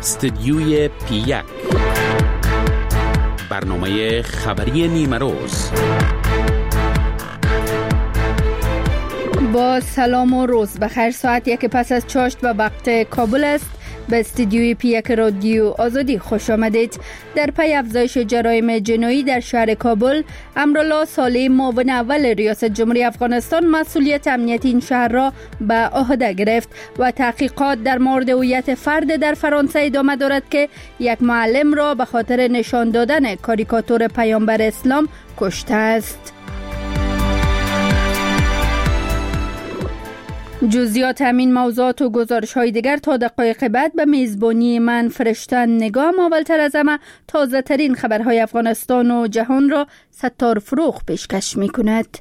استدیوی پی1 برنامه خبری نیمه روز. با سلام و روز بخیر. ساعت 1 پس از چاشت و وقت کابل است. به استدیوی پی1 رادیو آزادی خوش آمدید. در پی افزایش جرایم جنایی در شهر کابل، امرالله صالح معاون اول ریاست جمهوری افغانستان مسئولیت امنیت این شهر را به عهده گرفت و تحقیقات در مورد هویت فرد در فرانسه ادامه دارد که یک معلم را به خاطر نشان دادن کاریکاتور پیامبر اسلام کشته است. جزئیات همین موضوعات و گزارش‌های دیگر تا دقایق بعد به میزبانی من فرشتن نگام. اولتر از همه تازه ترین خبرهای افغانستان و جهان را ستار فروغ پیشکش می‌کند.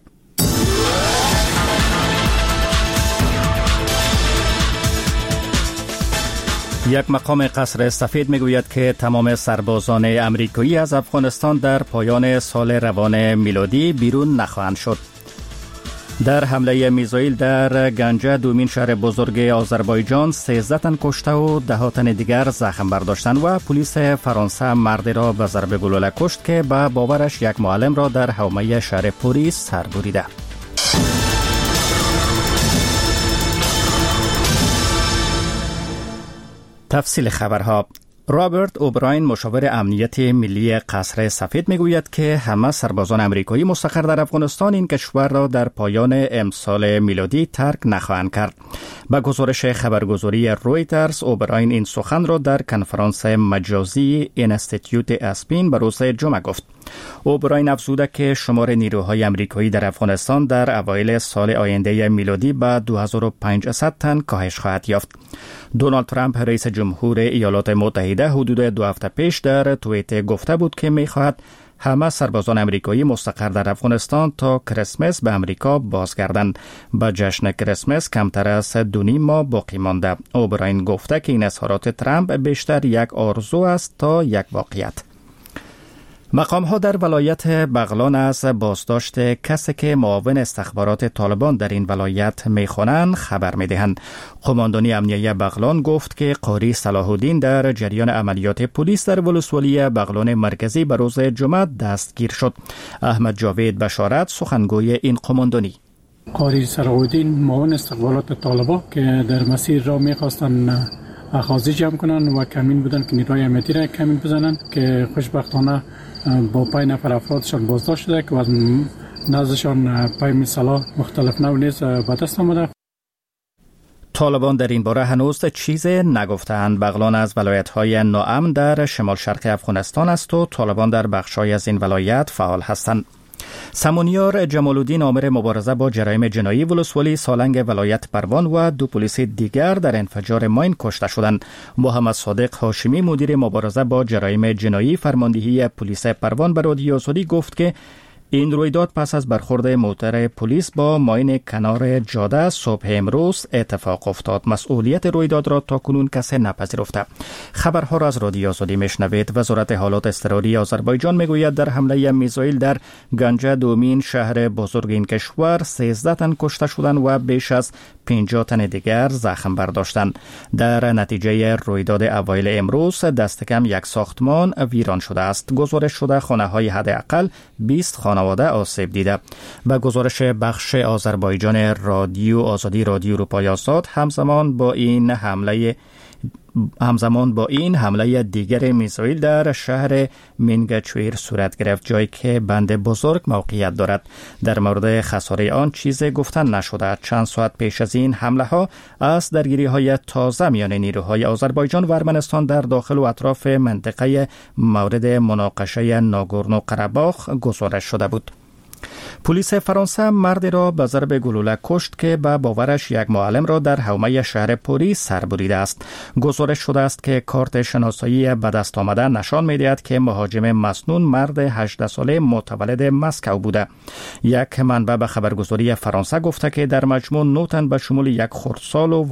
یک مقام قصر سفید میگوید که تمام سربازان امریکایی از افغانستان در پایان سال روان میلادی بیرون نخواهند شد. در حمله میزایل در گنجه، دومین شهر بزرگ آذربایجان، 13 تن کشته و 10 تن دیگر زخم برداشتند و پلیس فرانسه مردی را به ضرب گلوله کشت که به باورش یک معلم را در حومه شهر پوری سر بریده. تفصیل خبرها. رابرت اوبراین، مشاور امنیت ملی قصر سفید، میگوید که همه سربازان امریکایی مستقر در افغانستان این کشور را در پایان امسال میلادی ترک نخواهند کرد. با گزارش خبرگزاری رویترز، اوبراین این سخن را در کنفرانس مجازی اینستیتیوت اسپین به روز جمعه گفت. اوبراین افزوده که شمار نیروهای امریکایی در افغانستان در اوایل سال آینده میلادی به 2500 تن کاهش خواهد یافت. دونالد ترامپ، رئیس جمهور ایالات متحده، حدود 2 هفته پیش در توییتر گفته بود که می‌خواهد همه سربازان امریکایی مستقر در افغانستان تا کریسمس به امریکا بازگردند. با جشن کریسمس کمتر از 2.5 ماه باقی مانده. اوبراین گفته که این اظهارات ترامپ بیشتر یک آرزو است تا یک واقعیت. مقام‌ها در ولایت بغلان از بازداشت کسی که معاون استخبارات طالبان در این ولایت می‌خوانند خبر می‌دهند. قماندانی امنیه بغلان گفت که قاری صلاح الدین در جریان عملیات پلیس در ولسوالی بغلان مرکزی به روز جمعه دستگیر شد. احمد جاوید بشارت، سخنگوی این قماندانی: قاری صلاح الدین معاون استخبارات طالبان که در مسیر را می‌خواستند اخاذی جمع کنند و کمین بودن که نیروهای امنیتی را کمین بزنند که خوشبختانه با 5 نفر افرادشان بازداشت شده که از نزدشان پیام سلاح مختلف نوع نیز به دست آمده. طالبان در این باره هنوز چیزی نگفتند. بغلان از ولایت‌های ناامن در شمال شرق افغانستان است و طالبان در بخش‌های از این ولایت فعال هستند. سمونیار جمال الدین، آمر مبارزه با جرایم جنایی ولسوالی سالنگ ولایت پروان و 2 پلیس دیگر در انفجار ماین کشته شدند. محمد صادق هاشمی، مدیر مبارزه با جرایم جنایی فرماندهی پلیس پروان، به رادیو آزادی گفت که این رویداد پس از برخورد موتر پلیس با ماین کنار جاده صبح امروز اتفاق افتاد. مسئولیت رویداد را تاکنون کسی نپذیرفته. خبرها را از رادیو آزادی میشنوید. وزارت حالات اضطراری آذربایجان میگوید در حمله میزایل در گنجه، دومین شهر بزرگ این کشور، 13 تن کشته شدند و بیش از 50 تن دیگر زخم برداشتند. در نتیجه رویداد اوایل امروز دست کم یک ساختمان ویران شده است. گزارش شده خانه‌های حداقل 20 خانواده آسیب دیده. به گزارش بخش آذربایجان رادیو آزادی، رادیو اروپای آزاد، همزمان با این حمله دیگر میزایل در شهر مینگچویر صورت گرفت، جایی که بند بزرگ موقعیت دارد. در مورد خساره آن چیزی گفتن نشده. چند ساعت پیش از این حمله ها از درگیری های تازه میان نیروهای آذربایجان و ارمنستان در داخل و اطراف منطقه مورد مناقشه ناگورنو قره‌باخ گزارش شده بود. پلیس فرانسه مردی را به ضرب گلوله کشت که به باورش یک معلم را در حومه شهر پوری سر بریده است. گزارش شده است که کارت شناسایی به دست آمده نشان می‌دهد که مهاجم مسنون مرد 18 ساله متولد مسکو بوده. یک منبع به خبرگزاری فرانسه گفته که در مجموع 9 تن به شمول یک خردسال و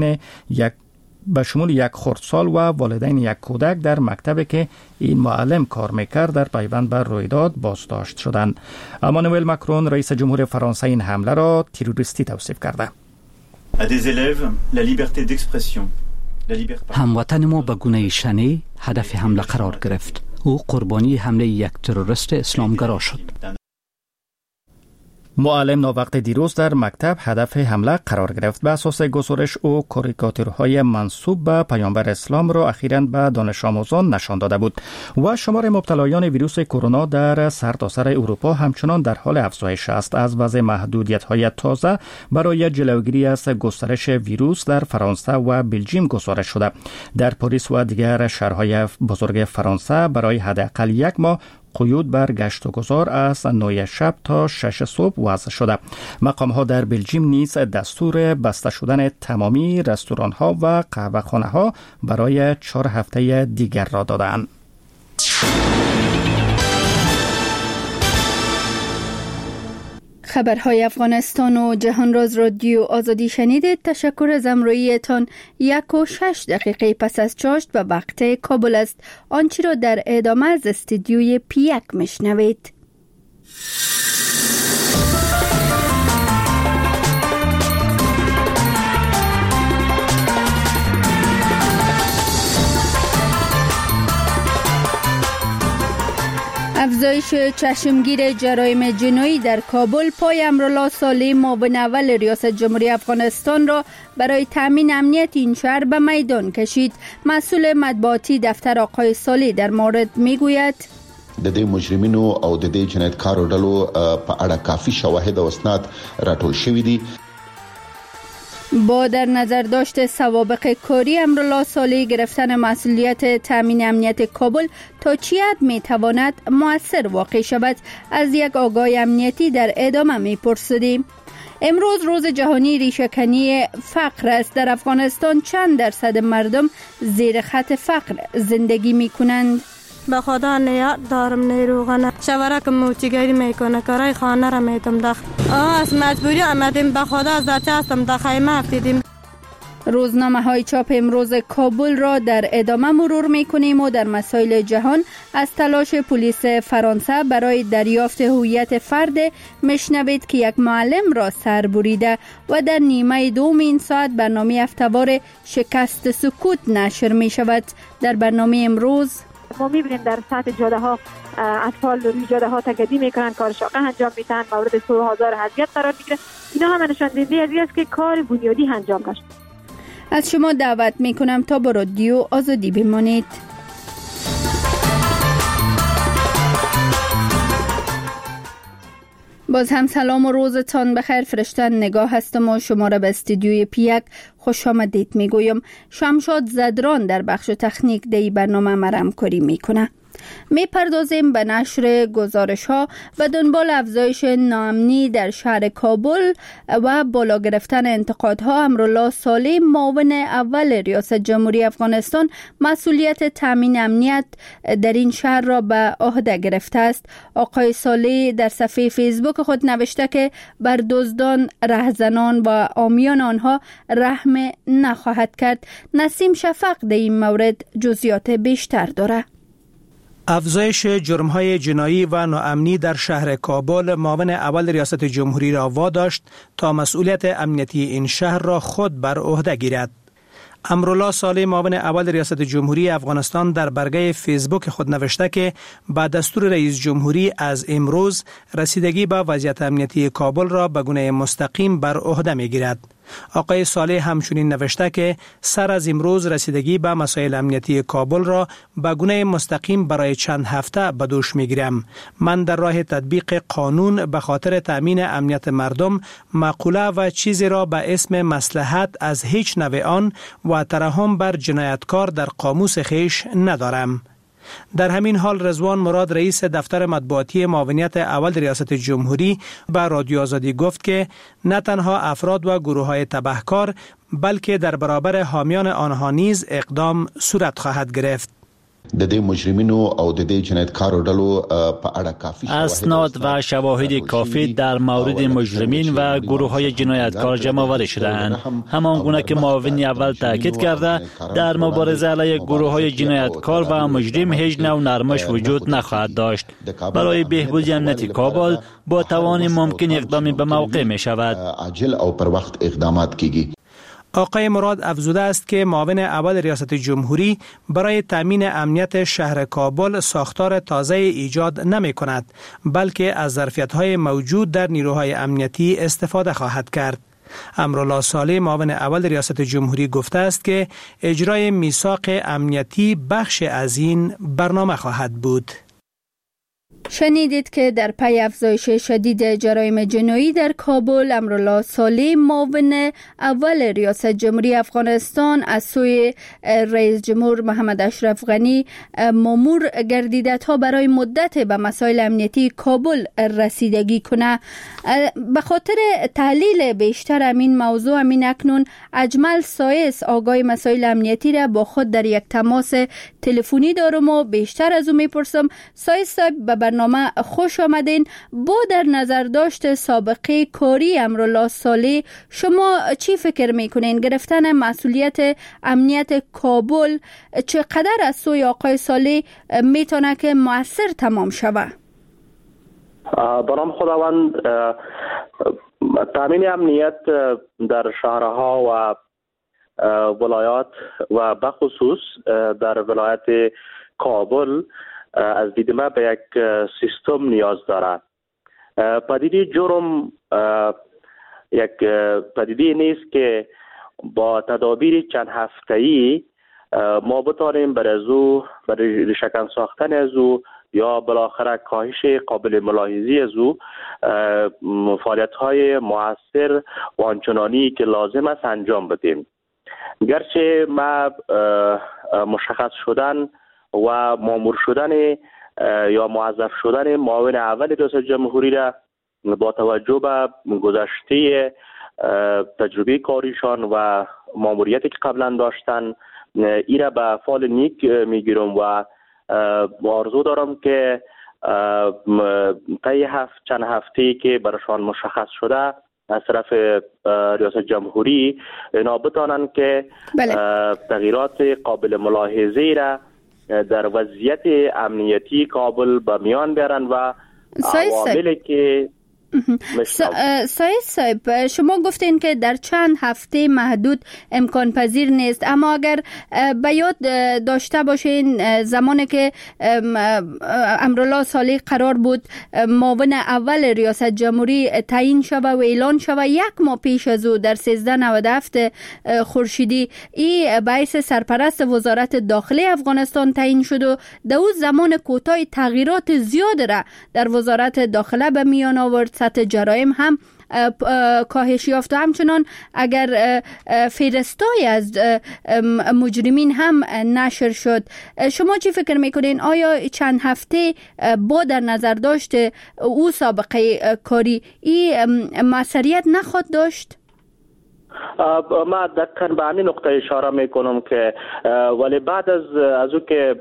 والدین یک کودک در مکتبی که این معلم کار میکرد در پیوند به رویداد بازداشت شدند. امانوئل مکرون، رئیس جمهور فرانسه، این حمله را تروریستی توصیف کرده. À des élèves, la liberté d'expression هموطن ما به گونه شنی هدف حمله قرار گرفت. او قربانی حمله یک تروریست اسلامگرا شد. معلم ناوقت دیروز در مکتب هدف حمله قرار گرفت. به اساس گزارش او کاریکاتورهای منسوب به پیامبر اسلام را اخیراً به دانش آموزان نشان داده بود و شمار مبتلایان ویروس کرونا در سرتاسر اروپا همچنان در حال افزایش است. از وضع محدودیت‌های تازه برای جلوگیری از گسترش ویروس در فرانسه و بلژیم گزارش شده. در پاریس و دیگر شهرهای بزرگ فرانسه برای حداقل یک ماه قیود بر گشت و گذار از 9 شب تا 6 صبح وضع شده. مقام‌ها در بلژیم نیز دستور بسته شدن تمامی رستوران‌ها و قهوه‌خانه‌ها برای 4 هفته دیگر را دادند. خبرهای افغانستان و جهان راز رادیو آزادی شنیدید. تشکر از همراهیتان. 1:06 پس از چاشت به وقت کابل است. آنچه را در ادامه از استودیوی پیک میشنوید. افزایش چشمگیر جرایم جنایی در کابل پای امرالله صالح معاون اول ریاست جمهوری افغانستان را برای تامین امنیت این شهر به میدان کشید. مسئول مطبوعاتی دفتر آقای صالح در مورد میگوید د دې مجرمینو او د دې جنایتکارو ډلو په اړه کافی شواهد او اسناد راټول شوي دي. با در نظر داشت سوابق کاری امرالله صالح، گرفتن مسئولیت تامین امنیت کابل تا چه حد میتواند مؤثر واقع شود؟ از یک آگاه امنیتی در ادامه میپرسیدیم. امروز روز جهانی ریشه‌کنی فقر است. در افغانستان چند درصد مردم زیر خط فقر زندگی میکنند؟ به خدا نیاد دارم نیروغنه شورک موچیگری میکنه کارای خانه را میتم داخل از مجبوری آمدیم. به خدا از بچه هستم در خیمه افتیدیم. روزنامه های چاپ امروز کابل را در ادامه مرور میکنیم و در مسائل جهان از تلاش پلیس فرانسه برای دریافت هویت فرد میشنوید که یک معلم را سر بریده و در نیمه دوم این ساعت برنامه هفته‌وار شکست سکوت نشر می شود. در برنامه امروز ما می‌بینیم در سطح جاده ها اطفال روی جاده ها تکدی میکنن، کار شاقه انجام میدن، مورد سوء حاضر اذیت قرار میگیره. اینا هم نشان دهنده از این است که کار بنیادی انجام نشد. از شما دعوت میکنم تا با رادیو آزادی بمانید. باز هم سلام و روزتان بخیر. فرشتن نگاه هستم و شما را به استودیوی پیک خوش آمدید میگویم. شمشاد زدران در بخش تکنیک دی برنامه مرم کاری میکنه. میپردازیم به نشر گزارش ها و دنبال افزایش ناامنی در شهر کابل و بالا گرفتن انتقادها. امرالله صالح معاون اول ریاست جمهوری افغانستان مسئولیت تامین امنیت در این شهر را به عهده گرفته است. آقای صالح در صفحه فیسبوک خود نوشته که بر دزدان، رهزنان و عامیان آنها رحم نخواهد کرد. نسیم شفق در این مورد جزئیات بیشتر داره. افزایش جرم‌های جنایی و ناامنی در شهر کابل معاون اول ریاست جمهوری را واداشت تا مسئولیت امنیتی این شهر را خود بر عهده گیرد. امرالله صالح معاون اول ریاست جمهوری افغانستان در برگه فیسبوک خود نوشته که با دستور رئیس جمهوری از امروز رسیدگی به وضعیت امنیتی کابل را به گونه مستقیم بر عهده می‌گیرد. آقای صالح همچنین نوشته که سر از امروز رسیدگی به مسائل امنیتی کابل را به گونه مستقیم برای چند هفته به دوش میگیرم. من در راه تطبیق قانون به خاطر تأمین امنیت مردم مقوله و چیزی را به اسم مصلحت از هیچ نوع آن و ترحم بر جنایتکار در قاموس خیش ندارم. در همین حال رضوان مراد رئیس دفتر مطبوعاتی معاونیت اول ریاست جمهوری به رادیو آزادی گفت که نه تنها افراد و گروه‌های تبهکار بلکه در برابر حامیان آنها نیز اقدام صورت خواهد گرفت. د دې مجرمینو او د دې جنایتکارو ډلو په اړه کافی اسناد و شواهد کافی در مورد مجرمین و گروه‌های جنایتکار جمع آورده شده‌اند. همان گونه که معاون اول تاکید کرده در مبارزه علیه گروه‌های جنایتکار و مجرم هیچ نوع نرمش وجود نخواهد داشت. برای بهبود امنیت کابل با توان ممکن اقدامی به موقع می شود. عاجل او پر وخت اقدامات کیږي. آقای مراد افزوده است که معاون اول ریاست جمهوری برای تامین امنیت شهر کابل ساختار تازه ایجاد نمی کند، بلکه از ظرفیت‌های موجود در نیروهای امنیتی استفاده خواهد کرد. امرالله صالح معاون اول ریاست جمهوری گفته است که اجرای میثاق امنیتی بخش از این برنامه خواهد بود. شنیدید که در پی افزایش شدید جرایم جنایی در کابل، امرالله صالح معاون اول ریاست جمهوری افغانستان از سوی رئیس جمهور محمد اشرف غنی مامور گردیده تا برای مدت به مسائل امنیتی کابل رسیدگی کنه. به خاطر تحلیل بیشتر امین موضوع اکنون اجمل سایس آگاه مسائل امنیتی را با خود در یک تماس تلفنی دارم و بیشتر از او میپرسم. سایس صاحب به برنامه خوش آمدین. با در نظر داشت سابقه کاری امرالله صالح، شما چی فکر میکنین گرفتن مسئولیت امنیت کابل چقدر از سوی آقای صالح میتونه که مؤثر تمام شوه؟ به نام خداوند، تامین امنیت در شهرها و ولایات و بخصوص در ولایت کابل از دید من به یک سیستم نیاز دارد. پدیده جرم یک پدیده نیست که با تدابیر چند هفته‌ای ما بتوانیم برای ریشه‌کن ساختن از او یا بالاخره کاهش قابل ملاحظه از او فعالیت‌های مؤثر و آنچنانی که لازم است انجام بدیم. گرچه ما مشخص شدن و مامور شدن یا موظف شدن معاون اول ریاست جمهوری را با توجه به گذشته تجربه کاریشان و ماموریتی که قبلا داشتن این را به فال نیک میگیرم و آرزو دارم که طی چند هفته که برشان مشخص شده از طرف ریاست جمهوری اینا بتانند که تغییرات قابل ملاحظه را در وضعیت امنیتی کابل به میان بیارن و عواملی که سایس صاحب، شما گفتین که در چند هفته محدود امکان پذیر نیست، اما اگر به یاد داشته باشین زمانی که امرالله صالح قرار بود معاون اول ریاست جمهوری تعیین شود و اعلان شود، یک ماه پیش از او در 1397 خورشیدی ای باعث سرپرست وزارت داخلی افغانستان تعیین شد و در اون زمان کوتاه تغییرات زیاد را در وزارت داخله به میان آورد. سطح جرایم هم کاهش یافت و همچنان اگر فهرستای از مجرمین هم نشر شد. شما چی فکر میکنین؟ آیا چند هفته با در نظر داشت او سابقه کاری این موثریت نخواهد داشت؟ ما دقیقاً به همین نقطه اشاره میکنم که ولی بعد از او که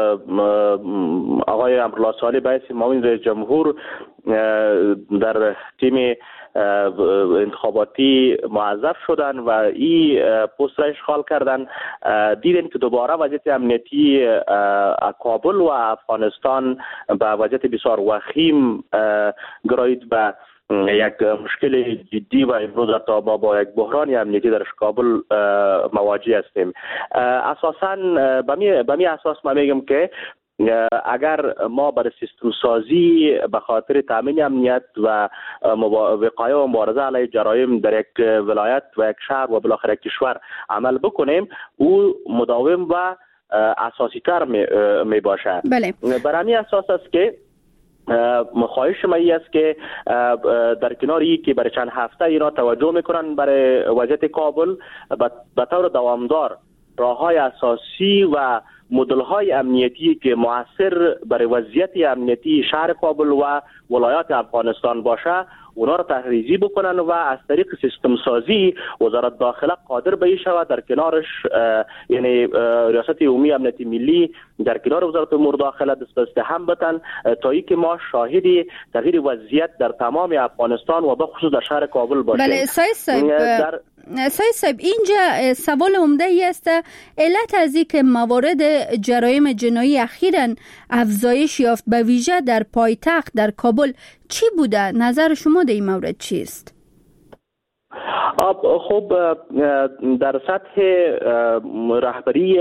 آقای امرالله صالح باعث معاون رئیس جمهور در تیم انتخاباتی موظف شدن و این پست را اشغال کردن، دیدن که دوباره وضعیت امنیتی کابل و افغانستان به وضعیت بسیار وخیم گرایید به یک مشکل جدی و امروز تا ما با یک بحران امنیتی در کابل مواجه هستیم. اساساً به می اساس ما میگم که اگر ما برای سیستم سازی به خاطر تامین امنیت و وقایه و مبارزه علیه جرایم در یک ولایت و یک شهر و بالاخره کشور عمل بکنیم، او مداوم و اساسی تر می باشد. بله. برای همین اساس است که خواهش ما است که در کنار این که برای چند هفته اینا توجه میکنن برای وضعیت کابل، به طور دوامدار راههای اساسی و مدل‌های امنیتی که مؤثر برای وضعیت امنیتی شهر کابل و ولایات افغانستان باشه اونا رو تحریزی بکنن و از طریق سیستم سازی وزارت داخله قادر به این شود در کنارش، یعنی ریاست عمومی امنیت ملی در کنار وزارت امور داخله دست به دست هم بتن تا اینکه ما شاهد تغییر وضعیت در تمام افغانستان و بخصوص در شهر کابل باشیم. بله سایس صاحب، اینجا سوال عمده ای است، علت از این که موارد جرایم جنایی اخیراً افزایش یافت به ویژه در پایتخت در کابل چی بوده؟ نظر شما در این مورد چیست؟ خب در سطح رهبری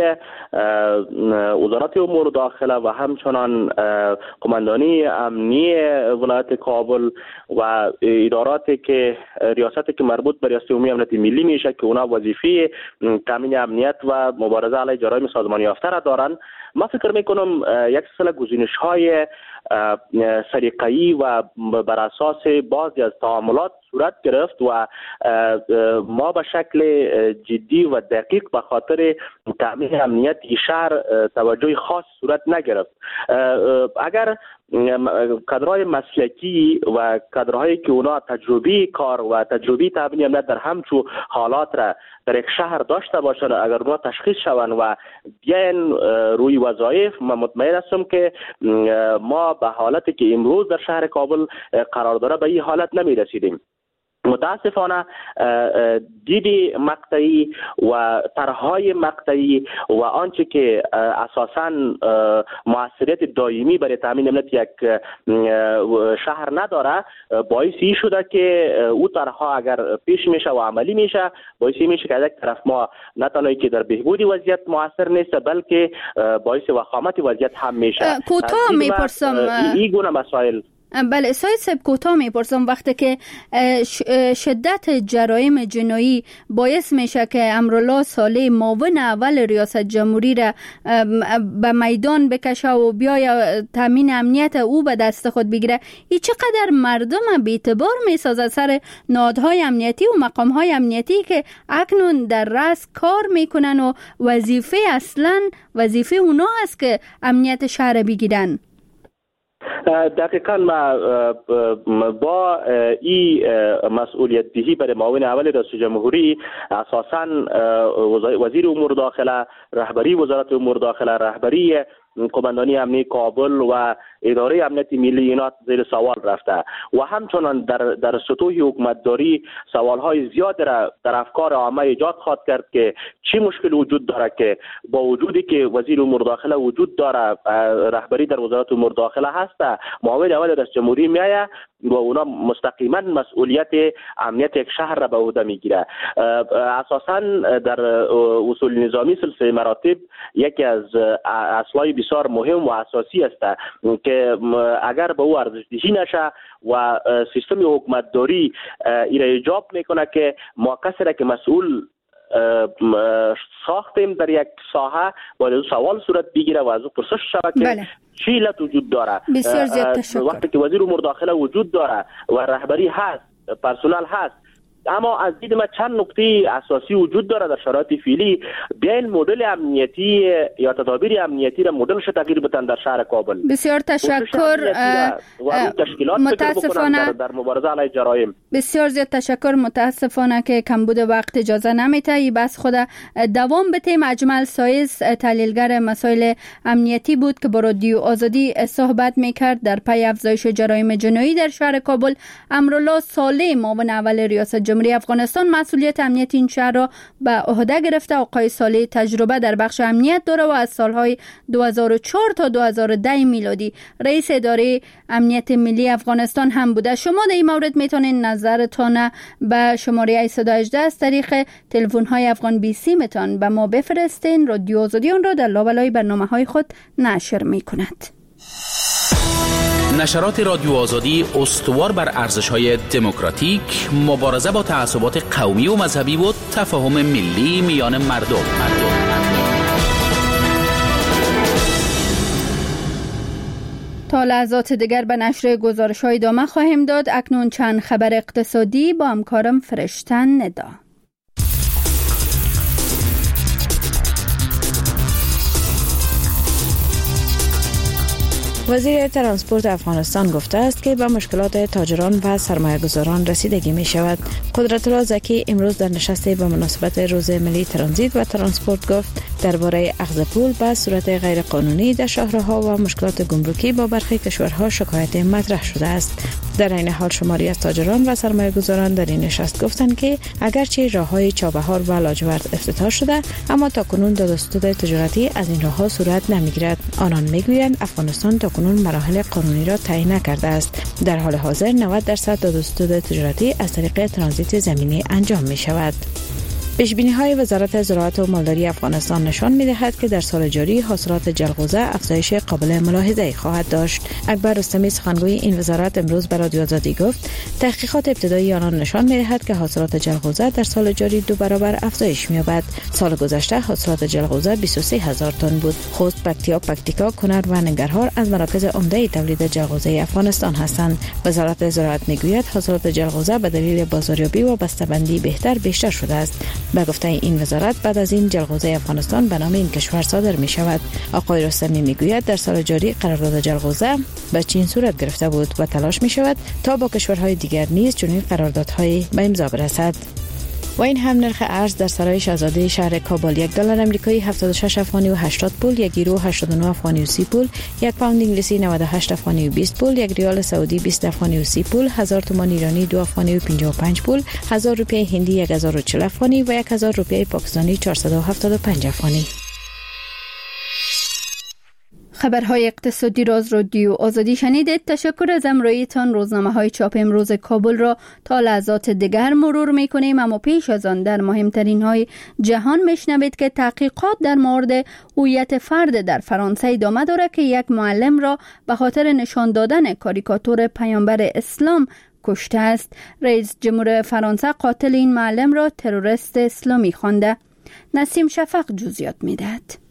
وزارت امور داخله و همچنان قماندانی امنی ولایت کابل و اداراتی که ریاستی که مربوط به ریاست عمومی امنیت ملی میشه که اونا وظیفه تامین امنیت و مبارزه علیه جرایم سازمانی یافته را دارن، ما فکر میکنم یک سلسله گزینش‌های سریقه‌ای و بر اساس بعضی از تعاملات صورت گرفت و ما به شکل جدی و دقیق به خاطر تامین امنیت شهر توجه خاص صورت نگرفت. اگر کادرهای مسلکی و کادرهایی که اونا تجربی کار و تجربی تامین امنیت در همچو حالات را در یک شهر داشته باشند، اگر اونا تشخیص شوند و بیاین روی وظایف، من مطمئن هستم که ما به حالتی که امروز در شهر کابل قرار داره به این حالت نمی رسیدیم. متاسفانه دید مقطعی و طرحهای مقطعی و آنچه که اساساً موثریت دائمی برای تامین امنیت یک شهر نداره، باعثی شده که او طرحها اگر پیش میشه و عملی میشه، باعثی میشه که از یک طرف ما نه تنها که در بهبود وضعیت موثر نیست، بلکه باعث وخامت وضعیت هم میشه. کوتاه میپرسم این گونه مسائل. بله سایت سب کوتاه میپرسم، وقتی که شدت جرایم جنایی باعث میشه که امرالله صالح معاون اول ریاست جمهوری را به میدان بکشه و بیای تامین امنیت او به دست خود بگیره، این چقدر مردم بی‌اعتبار میسازد سر نهادهای امنیتی و مقامهای امنیتی که اکنون در رأس کار میکنن و وظیفه اصلا وظیفه اونا است که امنیت شهر بگیرن. دقیقاً ما با این مسئولیت دهی برای معاون اول رئیس جمهوری، اساساً وزیر امور داخله، رهبری وزارت امور داخله، رهبری قماندانی امنی کابل و اداره امنیت ملی اینا زیر سوال رفته و همچنان در سطوح حکومتداری سوالهای زیاد را در افکار عامه ایجاد خواهد کرد که چی مشکل وجود داره که با وجودی که وزیر امور داخله وجود داره، رهبری در وزارت امور داخله هست، معاون اول رئیس جمهوری میایه و اونا مستقیما مسئولیت امنیت یک شهر را به عهده میگیره. اساساً در اصول نظامی سلسله مراتب یکی از اصلای بسیار مهم و اساسی است که اگر به او ارزش دهی نشه و سیستم حکومتداری ایره ایجاب میکنه که ما کسی را که مسئول ساختیم در یک ساحه باید از سوال صورت بگیره و از او پرسش شود که چی علت وجود داره. بسیار زیاد تشکر. وقتی که وزیر امور داخله وجود داره و رهبری هست، پرسنل هست، اما از دید ما چند نکته اساسی وجود داره در شرایط فعلی. بیاین مدل امنیتی یا تدابیر امنیتی را مدلش تغییر بدن در شهر کابل. بسیار تشکر. متاسفانه در مبارزه علیه جرایم. بسیار زیاد تشکر. متاسفانه که کمبود وقت اجازه نمیده ای بس خود دوام بتیم. اجمل سایس تحلیلگر مسائل امنیتی بود که با رادیو آزادی صحبت میکرد. در پی افزایش جرایم جنایی در شهر کابل، امرالله صالح معاون اول ریاست جمهوری افغانستان مسئولیت امنیت این شهر را به عهده گرفته. آقای صالح تجربه در بخش امنیت داره و از سالهای 2004 تا 2010 میلادی رئیس اداره امنیت ملی افغانستان هم بوده. شما در این مورد میتونین نظرتان به شماره 818 از طریق تلفن‌های افغان 20 میتون به ما بفرستین. رادیو آزادی آن را در لابلای برنامه‌های خود نشر میکند. نشرات رادیو آزادی استوار بر ارزش‌های دموکراتیک، مبارزه با تعصبات قومی و مذهبی و تفاهم ملی میان مردم. تا لحظات دیگر به نشر گزارش‌های ادامه خواهیم داد. اکنون چند خبر اقتصادی با همکارم فرشتن ندا. وزیر ترانسپورت افغانستان گفته است که به مشکلات تاجران و سرمایه‌گذاران رسیدگی می شود. قدرت‌الله زکی امروز در نشستی به مناسبت روز ملی ترانزیت و ترانسپورت گفت درباره اخذ پول به صورت غیر قانونی در شاهراها و مشکلات گمرکی با برخی کشورها شکایت مطرح شده است. در این حال شماری از تاجران و سرمایه‌گذاران در این نشست گفتند که اگرچه راه‌های چابهار و لاجورد افتتاح شده، اما تاکنون دادستود تجارتی از این راه‌ها صورت نمی‌گیرد. آنان می‌گویند افغانستان تاکنون مراحل قانونی را طی نکرده است. در حال حاضر 90% دادستود تجارتی از طریق ترانزیت زمینی انجام می‌شود. پیش‌بینی‌های وزارت زراعت و مالداری افغانستان نشان می‌دهد که در سال جاری حاصلات جلغوزه افزایش قابل ملاحظه‌ای خواهد داشت. اکبر رستمی سخنگوی این وزارت امروز به رادیو آزادی گفت تحقیقات ابتدایی آنان نشان می‌دهد که حاصلات جلغوزه در سال جاری 2 برابر افزایش می‌یابد. سال گذشته حاصلات جلغوزه 23000 تن بود. خوست، پکتیکا، کنر و ننگرهار از مراکز عمده تولید جلغوزه افغانستان هستند. وزارت زراعت می‌گوید حاصلات جلغوزه به دلیل بازاریابی و بسته‌بندی بیشتر شده است. به گفته این وزارت بعد از این جلغوزه افغانستان به نام این کشور صادر می شود. آقای رستمی می گوید در سال جاری قرارداد جلغوزه به چین صورت گرفته بود و تلاش می شود تا با کشورهای دیگر نیز چنین قراردادهای به امضا برسد. و این هم نرخ ارز در سرای شاهزاده شهر کابل $1 آمریکایی 76 افغانی و 80 پول، 1 یورو 89 افغانی و 30 پول، 1 پوند انگلیسی 98 افغانی و 20 پول، 1 ریال سعودی 20 افغانی و 30 پول، 1000 تومان ایرانی 2 افغانی و 55 پول، 1000 روپیه هندی 1040 افغانی و 1000 روپیه پاکستانی 475 افغانی. خبرهای اقتصادی را از رادیو آزادی شنیدید. تشکر از همراهیتان. روزنامه‌های چاپ امروز کابل را تا لحظات دیگر مرور می‌کنیم، اما پیش از آن در مهمترین های جهان میشنوید که تحقیقات در مورد هویت فرد در فرانسه ادامه دارد که یک معلم را به خاطر نشان دادن کاریکاتور پیامبر اسلام کشته است. رئیس جمهور فرانسه قاتل این معلم را تروریست اسلامی خوانده. نسیم شفق جزئیات می‌دهد.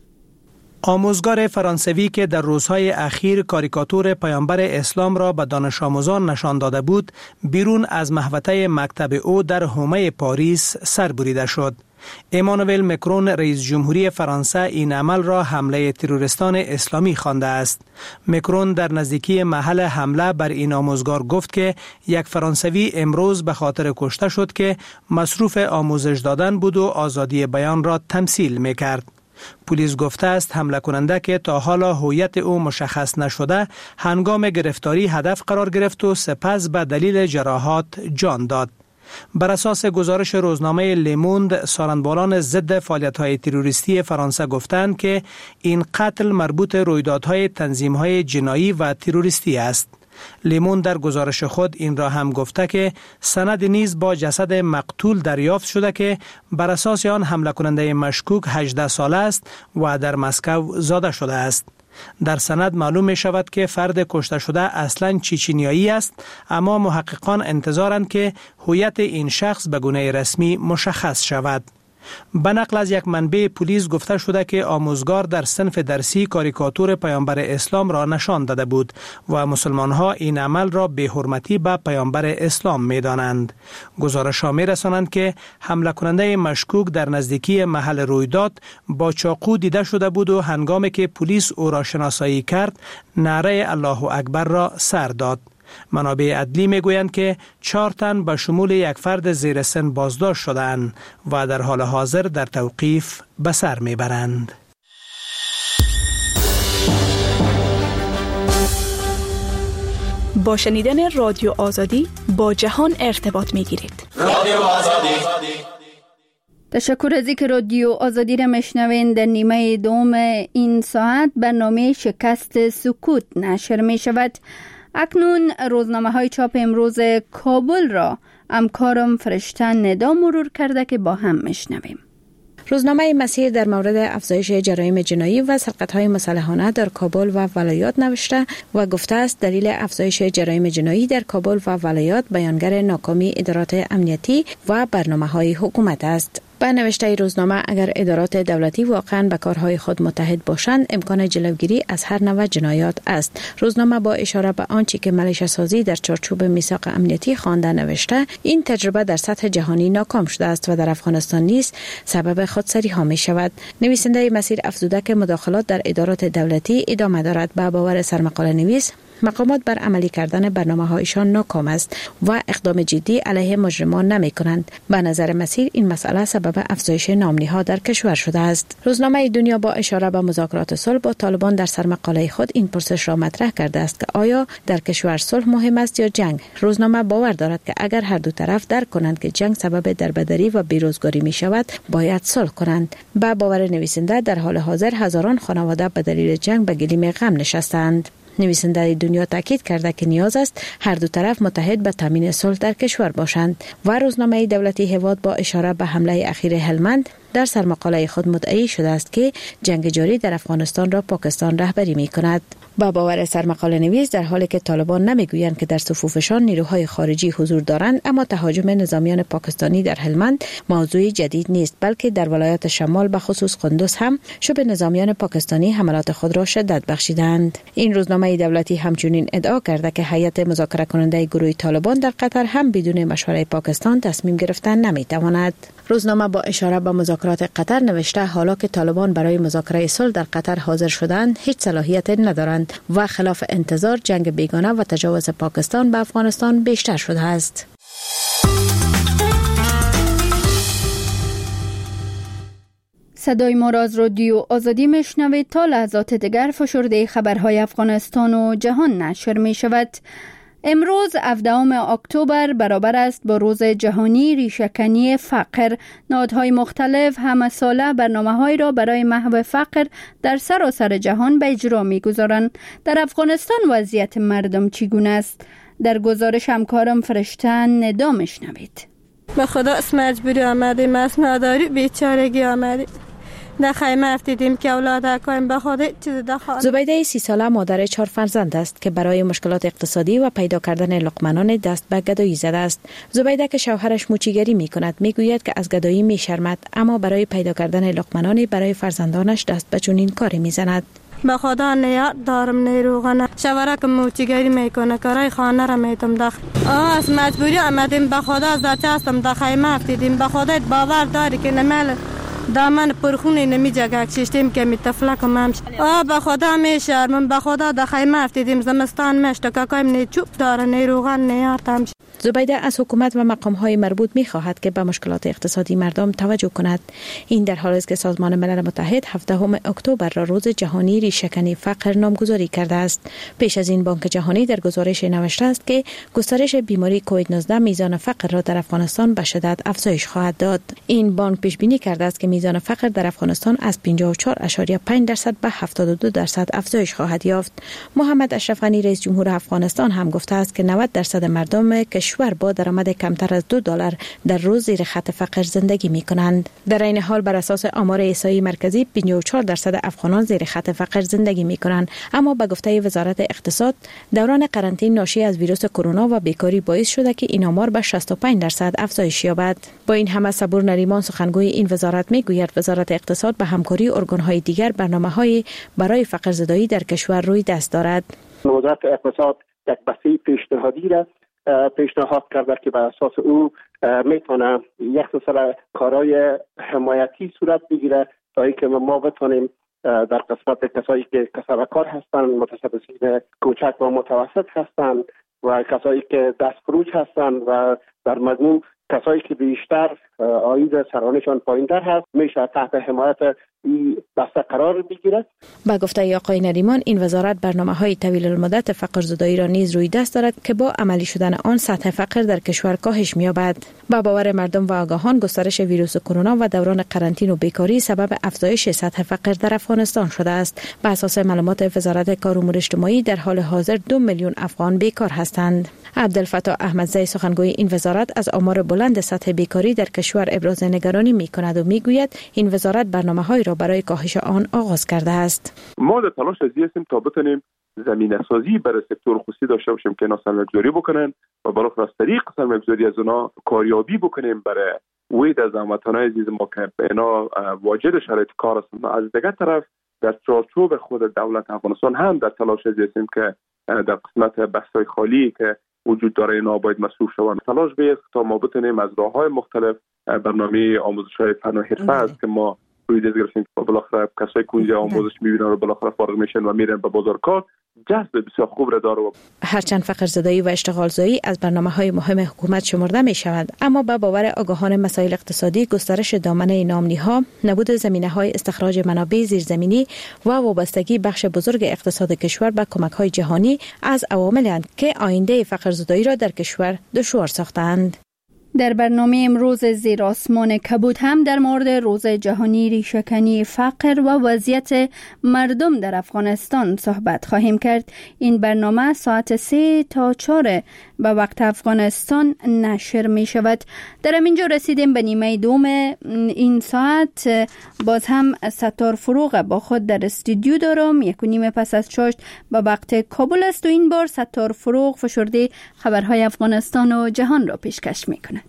آموزگار فرانسوی که در روزهای اخیر کاریکاتور پیامبر اسلام را به دانش آموزان نشان داده بود، بیرون از محوطه مکتب او در حومه پاریس سربریده شد. امانوئل مکرون رئیس جمهوری فرانسه این عمل را حمله تروریستان اسلامی خوانده است. مکرون در نزدیکی محل حمله بر این آموزگار گفت که یک فرانسوی امروز به خاطر کشته شد که مصروف آموزش دادن بود و آزادی بیان را تمثیل می‌کرد. پلیس گفته است حمله کننده که تا حالا هویت او مشخص نشده هنگام گرفتاری هدف قرار گرفت و سپس به دلیل جراحات جان داد. بر اساس گزارش روزنامه لیموند، سارنبالان ضد فعالیت‌های تروریستی فرانسه گفتند که این قتل مربوط رویدادهای تنظیم‌های جنایی و تروریستی است. لیمون در گزارش خود این را هم گفته که سند نیز با جسد مقتول دریافت شده که بر اساس آن حمله کننده مشکوک 18 ساله است و در مسکو زاده شده است. در سند معلوم می شود که فرد کشته شده اصلاً چچنیایی است، اما محققان انتظارند که هویت این شخص به گونه رسمی مشخص شود. به نقل از یک منبع پلیس گفته شده که آموزگار در صنف درسی کاریکاتور پیامبر اسلام را نشان داده بود و مسلمان ها این عمل را بی‌حرمتی به پیامبر اسلام می دانند. گزارش ها می رسانند که حمله کننده مشکوک در نزدیکی محل رویداد با چاقو دیده شده بود و هنگامی که پلیس او را شناسایی کرد نعره الله اکبر را سر داد. منابع عدلی میگویند که 4 تن به شمول یک فرد زیر سن بازداشت شدند و در حال حاضر در توقیف به سر میبرند. با شنیدن رادیو آزادی با جهان ارتباط میگیرید. رادیو آزادی. تشکر از اینکه رادیو آزادی را میشنوین. در نیمه دوم این ساعت برنامه شکست سکوت نشر می شود. اکنون روزنامه‌های چاپ امروز کابل را همکارم فرشته ندا مرور کرده که با هم میشنویم. روزنامه مسیر در مورد افزایش جرایم جنایی و سرقت‌های مسلحانه در کابل و ولایات نوشته و گفته است دلیل افزایش جرایم جنایی در کابل و ولایات بیانگر ناکامی ادارات امنیتی و برنامه‌های حکومت است. به نوشته روزنامه اگر ادارات دولتی واقعاً به کارهای خود متحد باشند امکان جلوگیری از هر نوع جنایات است. روزنامه با اشاره به آنچه که ملیشه سازی در چارچوب میثاق امنیتی خوانده نوشته این تجربه در سطح جهانی ناکام شده است و در افغانستان نیز سبب خودسری ها می شود. نویسنده مسیر افزوده که مداخلات در ادارات دولتی ادامه دارد. به باور سرمقاله نویس مقامات بر عملی کردن برنامه‌هایشان ناکام است و اقدام جدی علیه مجرمان نمی‌کنند. به نظر مسیر این مسئله سبب افزایش ناامنی‌ها در کشور شده است. روزنامه دنیا با اشاره به مذاکرات صلح با طالبان در سرمقاله خود این پرسش را مطرح کرده است که آیا در کشور صلح مهم است یا جنگ؟ روزنامه باور دارد که اگر هر دو طرف درک کنند که جنگ سبب دربدری و بیروزگاری می شود، باید صلح کنند. با باور نویسنده در حال حاضر هزاران خانواده به دلیل جنگ به گلیم غم نشستند. نویسنده دنیا تاکید کرده که نیاز است هر دو طرف متحد به تامین صلح در کشور باشند و روزنامه دولتی هواد با اشاره به حمله اخیر هلمند در سرمقاله خود مدعی شده است که جنگ جاری در افغانستان را پاکستان رهبری می کند. با باور سرمقاله نویس در حالی که طالبان نمیگویند که در صفوفشان نیروهای خارجی حضور دارند، اما تهاجم نظامیان پاکستانی در هلمند موضوع جدید نیست، بلکه در ولایات شمال به خصوص قندوز هم شبه نظامیان پاکستانی حملات خود را شدت بخشیدند. این روزنامه دولتی همچنین ادعا کرده که هیئت مذاکره کننده گروه طالبان در قطر هم بدون مشوره پاکستان تصمیم گرفتن نمیتواند. روزنامه با اشاره به مذاکرات قطر نوشته حالا که طالبان برای مذاکره صلح در قطر حاضر شدند، هیچ صلاحیت ندارند و خلاف انتظار جنگ بیگانه و تجاوز پاکستان به افغانستان بیشتر شده است. صدای ما را از رادیو آزادی میشنوید. تا لحظات دیگر فشرده خبرهای افغانستان و جهان نشر می شود. امروز 17 اکتبر برابر است با روز جهانی ریشه‌کنی فقر. نهادهای مختلف همه ساله برنامه‌هایی را برای محو فقر در سراسر جهان به اجرا می‌گذارند. در افغانستان وضعیت مردم چگونه است؟ در گزارش همکارم فرشتن ندا میشنوید. به خدا اسم مجبوری آمدیم، اسم نداری بیچارگی آمدیم. در خیمه افتیدیم که اولاد اکایم به خود چیز دخواه. زبیده 30 ساله مادر 4 فرزند است که برای مشکلات اقتصادی و پیدا کردن لقمه‌نان دست به گدایی زده است. زبیده که شوهرش موچیگری می کند می گوید که از گدایی می شرمد، اما برای پیدا کردن لقمه‌نان برای فرزندانش دست به چنین کاری می زند. به خدا نیاد دارم نیروغنه شوهرک موچیگری میکنه، کارای خانه را میتم داخل. از مجبوری آمدیم، به خدا از دچه هستم در خیمه افتیدیم. به خدا باور داری که نمال دامن پرخونی نمی جگه کشتیم که می تفلکم همش. به خدا می شرمم، به خدا در خیمه افتیدیم. زمستان مشت که کایم نی چوب داره نیروغن نیارد همش. زبیده از حکومت و مقام‌های مربوط می‌خواهد که به مشکلات اقتصادی مردم توجه کند. این در حالی است که سازمان ملل متحد 17 اکتبر را روز جهانی ریشه‌کنی فقر نامگذاری کرده است. پیش از این بانک جهانی در گزارش نوشته است که گسترش بیماری کووید 19 میزان فقر را در افغانستان به شدت افزایش خواهد داد. این بانک پیش بینی کرده است که میزان فقر در افغانستان از 54.5% به 72% افزایش خواهد یافت. محمد اشرف غنی رئیس جمهور افغانستان هم گفته است که 90% مردم کشور با درآمد کمتر از $2 در روز زیر خط فقر زندگی می کنند. در این حال بر اساس آمار احصایی مرکزی 54% افغانان زیر خط فقر زندگی می کنند، اما به گفته وزارت اقتصاد دوران قرنطینه ناشی از ویروس کرونا و بیکاری باعث شده که این آمار به 65% افزایش یابد. با این همه صبور نریمان سخنگوی این وزارت می گوید وزارت اقتصاد به همکاری ارگان‌های دیگر برنامه‌های برای فقر زدایی در کشور روی دست دارد. وزارت اقتصاد یک بسیج پیشنهادی را پیشنهاد کرده که بر اساس او میتونه یک سلسله کارهای حمایتی صورت بگیره تا اینکه ما بتونیم در قسمت کسایی که کسب کار هستند، متصدین کوچک و متوسط هستند و کسایی که دست فروش هستند و در مجموع کسایی که بیشتر عاید سرانشان پایین‌تر هست میشه تحت حمایت این بسته قرار بگیرد. با گفته آقای نریمان این وزارت برنامه‌های طویل المدت فقر زدایی را نیز روی دست دارد که با عملی شدن آن سطح فقر در کشور کاهش می‌یابد. با باور مردم و آگاهان گسترش ویروس کرونا و دوران قرنطینه و بیکاری سبب افزایش سطح فقر در افغانستان شده است. بر اساس معلومات وزارت کار و امور اجتماعی در حال حاضر 2 میلیون افغان بیکار هستند. عبدالفتاح احمدزی سخنگوی این وزارت از آمار بلند سطح بیکاری در کشور ابراز نگرانی می‌کند و می‌گوید این وزارت برنامه‌های را برای کاهش آن آغاز کرده است. ما در تلاش هستیم تا بتونیم زمینه‌سازی برای سکتور خصوصی داشته باشیم که اینا سرمایه‌گذاری بکنن و بالاخره از طریق سرمایه‌گذاری از اونا کاریابی بکنیم برای وید از زحمتانه عزیز ما که اینا واجد شرایط کار هستند. از دیگر طرف در چارچوب خود دولت افغانستان هم در تلاش هستیم که در قسمت بستای خالی که وجود داره اینا باید مصروف شوند. تلاش بیست تا ما بتونیم از راه‌های مختلف برنامه آموزش‌های فن و حرفه است که ما روی دست گرفتیم که بالاخره کسایی که اونجا آموزش میبینن و بالاخره فارغ میشن و میرن به بازار کار جذب بسیار خوب را داره. هرچند فقرزدایی و اشتغالزایی از برنامه‌های مهم حکومت شمرده می شود، اما به باور آگاهان مسائل اقتصادی گسترش دامنه ناامنی‌ها، نبود زمینه‌های استخراج منابع زیرزمینی و وابستگی بخش بزرگ اقتصاد کشور به کمک‌های جهانی از عوامل‌اند که آینده فقرزدایی را در کشور دشوار ساختند. در برنامه امروز زیر آسمان کبود هم در مورد روز جهانی ریشه‌کنی فقر و وضعیت مردم در افغانستان صحبت خواهیم کرد. این برنامه ساعت 3 تا 4 به وقت افغانستان نشر می شود. در همینجا رسیدیم به نیمه دوم این ساعت. باز هم ستار فروغ با خود در استودیو دارم. 1:30 پس از 6 به وقت کابل است و این بار ستار فروغ فشرده خبرهای افغانستان و جهان را پیشکش می کند.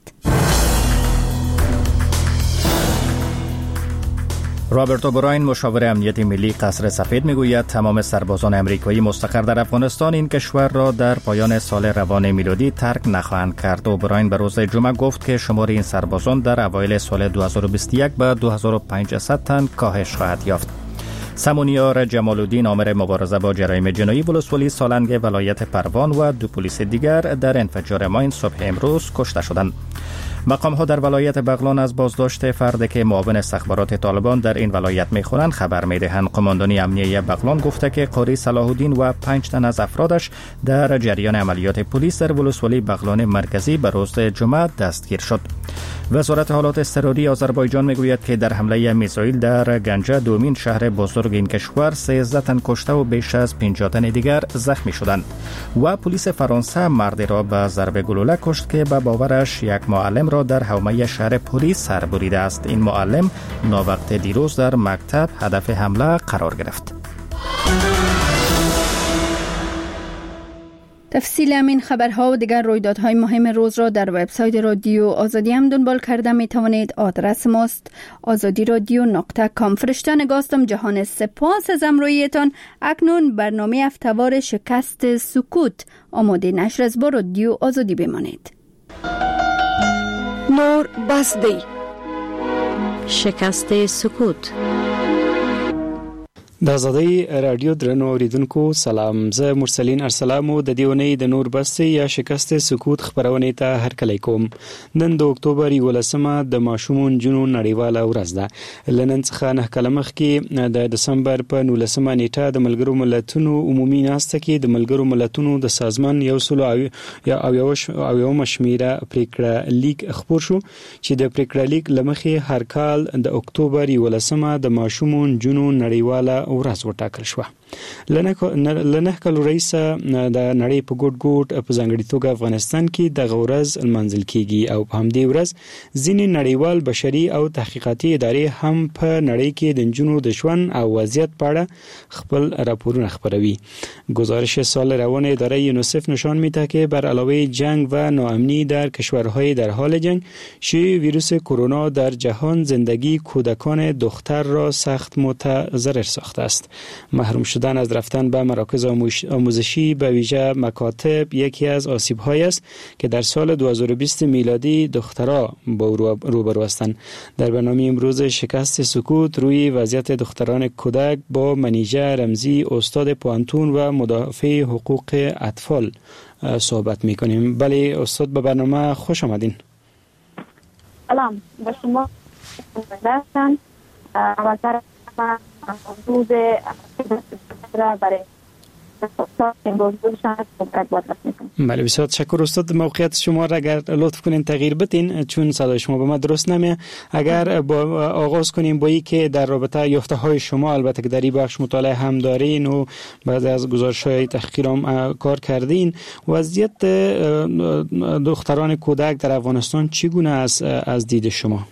رابرت اوبراین مشاور امنیت ملی قصر سفید میگوید تمام سربازان امریکایی مستقر در افغانستان این کشور را در پایان سال روان میلادی ترک نخواهند کرد. اوبراین به روز جمعه گفت که شمار این سربازان در اوایل سال 2021 به 2500 تن کاهش خواهد یافت. سمونیار جمال الدین آمر مبارزه با جرایم جنایی ولسوالی سالنگ ولایت پروان و 2 پلیس دیگر در انفجار ماین صبح امروز کشته شدند. مقام ها در ولایت بغلان از بازداشت فردی که معاون استخبارات طالبان در این ولایت میخورند خبر میدهند. قماندانی امنیه بغلان گفته که قاری صلاح الدین و 5 تن از افرادش در جریان عملیات پلیس در ولسوالی بغلان مرکزی به روز جمعه دستگیر شد. وزارت حالات اضطراری آذربایجان میگوید که در حمله میزایل در گنجه دومین شهر بزرگ این کشور 13 تن کشته و بیش از 50 تن دیگر زخمی شدند. و پلیس فرانسه مردی را به ضرب گلوله کشت که به باورش یک معلم را در حومه شهر پاریس سر بریده است. این معلم ناوقت دیروز در مکتب هدف حمله قرار گرفت. تفصیل همین خبرها و دیگر رویدادهای مهم روز را در وبسایت رادیو آزادی هم دنبال کرده می توانید. آدرس ماست azadiradio.com. فرشته نگاستم جهان، سپاس از همراهیتان. اکنون برنامه هفته‌وار شکست سکوت آماده نشر است. با رادیو آزادی بمانید. نور بسدی شکست سکوت. د آزادۍ رادیو درنو اوریدونکو سلام. زه مرسلین ارسلان مو د دیونې د نور بسته یا شکست سکوت خبرونه ته هرکلی کوم. نن د اکتوبر 11 د ماشومون جنون نړیواله ورځ ده. لنن څخه 9 کاله مخکې د دسمبر په 19 نیټه د ملګرو ملتونو عمومي ناسته کې د ملګرو ملتونو د سازمان یو مشمیره پریکړه لیک خبر شو چې د پریکړه لیک لمخې هر کال د اکتوبر 11 د ماشومون جنون نړیواله ورځ وټاکل شو. لنه کلو رئیس د نړۍ په ګډ په ځانګړي توګه افغانستان کې د غورز المنزل کېږي او په همدې ورځ ځینې نړیوال بشري او تحقیقاتي ادارې هم په نړۍ کې د جنونو د ژوند او وضعیت په اړه خپل راپورونه خپروي. گزارش سال روان اداره یونیسف نشان میده که بر علاوه جنگ و ناامنی در کشورهای در حال جنگ، شیوع ویروس کرونا در جهان زندگی کودکان دختر را سخت متضرر ساخته است. محروم شدن از رفتن به مراکز آموزشی به ویژه مکاتب یکی از آسیب‌هایی است که در سال 2020 میلادی دخترها با روبرو هستند. در برنامه امروز شکست سکوت روی وضعیت دختران کودک با منیژه رمزی استاد پوانتون و مدافع حقوق اطفال صحبت می‌کنیم. بله استاد، به برنامه خوش آمدین. سلام به شما. داشتن وزارت حدود برای بله بسیار تشکر استاد. موقعیت شما را اگر لطف کنین تغییر بدین چون صدای شما به ما درست نمیاد. اگر با آغاز کنیم با این که در رابطه یافته های شما، البته که در این بخش مطالعه هم دارین و بعد از گزارش های تحقیق هم کار کردین، وضعیت دختران کودک در افغانستان چگونه است از دید شما؟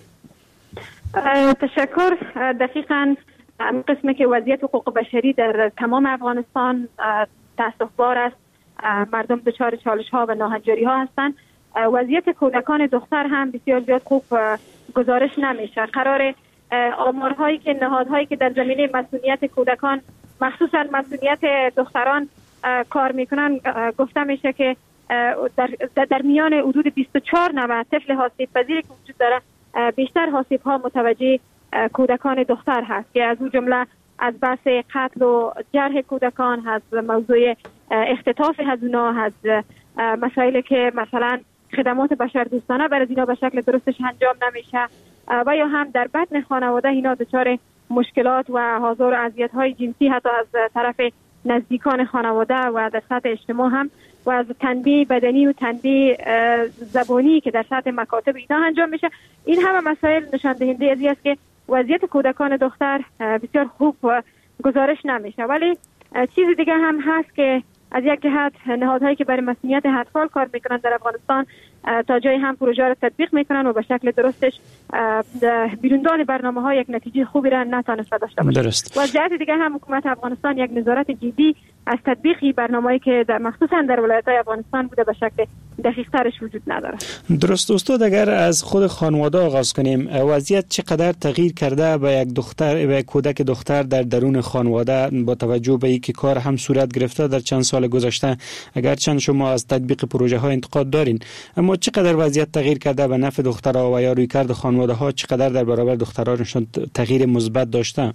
تشکر. دقیقاً قسمی که وضعیت حقوق بشری در تمام افغانستان تأسف‌بار است. مردم دچار چالش ها و ناهنجاری ها هستند. وضعیت کودکان دختر هم بسیار زیاد خوب گزارش نمیشه. قرار آمارهایی که نهادهایی که در زمینه مسئولیت کودکان مخصوصا مسئولیت دختران کار میکنن گفته میشه که در میان حدود 24 نوع طفل آسیب پذیری که وجود داره، بیشتر آسیب ها متوجه کودکان دختر هست که از اون جمله از بحث قتل و جرح کودکان هست، موضوع اختطاف از اونا هست، مسائلی که مثلا خدمات بشردوستانه برای اینا به شکل درستش انجام نمیشه و یا هم در بطن خانواده اینا دچار مشکلات و آزار و اذیت‌های جنسی حتی از طرف نزدیکان خانواده و در سطح اجتماع هم و از تنبیه بدنی و تنبیه زبانی که در سطح مکاتب اینا انجام میشه. این همه مسائل نشان دهنده ازی است که وضعیت کودکان دختر بسیار خوب گزارش نمیشه. ولی چیز دیگه هم هست که از یک جهت نهادهایی که برای مسئولیت اطفال کار میکنن در افغانستان تا جای هم پروژه را تطبیق میکنن و به شکل درستش بیروندان برنامه ها یک نتیجه خوبی را نتونسته داشته باشه. درست. و از جهت دیگه هم حکومت افغانستان یک نظارت جدی از تطبیقی برنامه‌ای که مخصوصا در ولایت‌های افغانستان بوده به شکل دقیق ترش وجود نداره. درست استاد، اگر از خود خانواده آغاز کنیم، وضعیت چقدر تغییر کرده به یک دختر و یک کودک دختر در درون خانواده با توجه به اینکه کار هم صورت گرفته در چند سال گذشته؟ اگر چند شما از تطبیق پروژه ها انتقاد دارین، اما چقدر وضعیت تغییر کرده به نفع دخترها و یا رویکرد خانواده ها چقدر در برابر دخترانشون تغییر مثبت داشته؟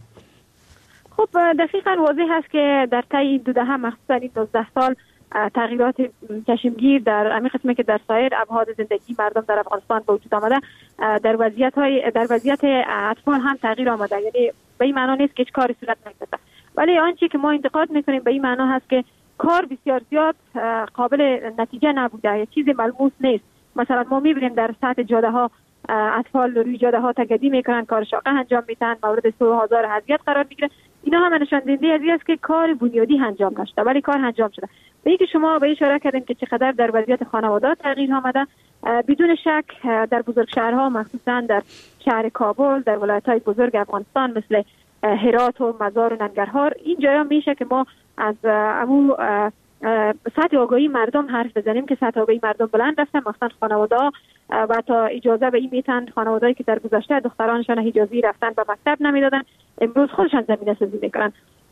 خب دقیقاً واضح هست که در طی 12 مخصوصا این 12 سال تغییرات چشمگیر در همین قسمه که در سایر ابعاد زندگی مردم در افغانستان به وجود آمده، در وضعیت اطفال هم تغییر آمده. یعنی به این معنا نیست که هیچ کاری صورت نگرفته، ولی آنچه که ما انتقاد میکنیم به این معنا هست که کار بسیار زیاد قابل نتیجه نبوده، یک چیز ملموس نیست. مثلا ما میبینیم در سطح جاده ها اطفال روی جاده ها تگدی میکنن، کار شاقه انجام میدن، مورد سوء آزار اذیت قرار میگیره. اینا هم نشان دهنده ازی است که کار بنیادی انجام نشده، ولی کار انجام شده. به اینکه شما به اشاره کردین که چقدر در وضعیت خانواده تغییر آمده، بدون شک در بزرگ شهرها مخصوصا در شهر کابل، در ولایت‌های بزرگ افغانستان مثل هرات و مزار و ننگرهار، این جاها میشه که ما از امو سطح آگاهی مردم حرف بزنیم که سطح آگاهی مردم بلند رفته، مثلا خانواده‌ها و تا اجازه به این میتن خانوادهایی که در گذشته دخترانشان اجازه رفتن به مکتب نمیدادن، امروز خودشان زمینه سازی میکنن.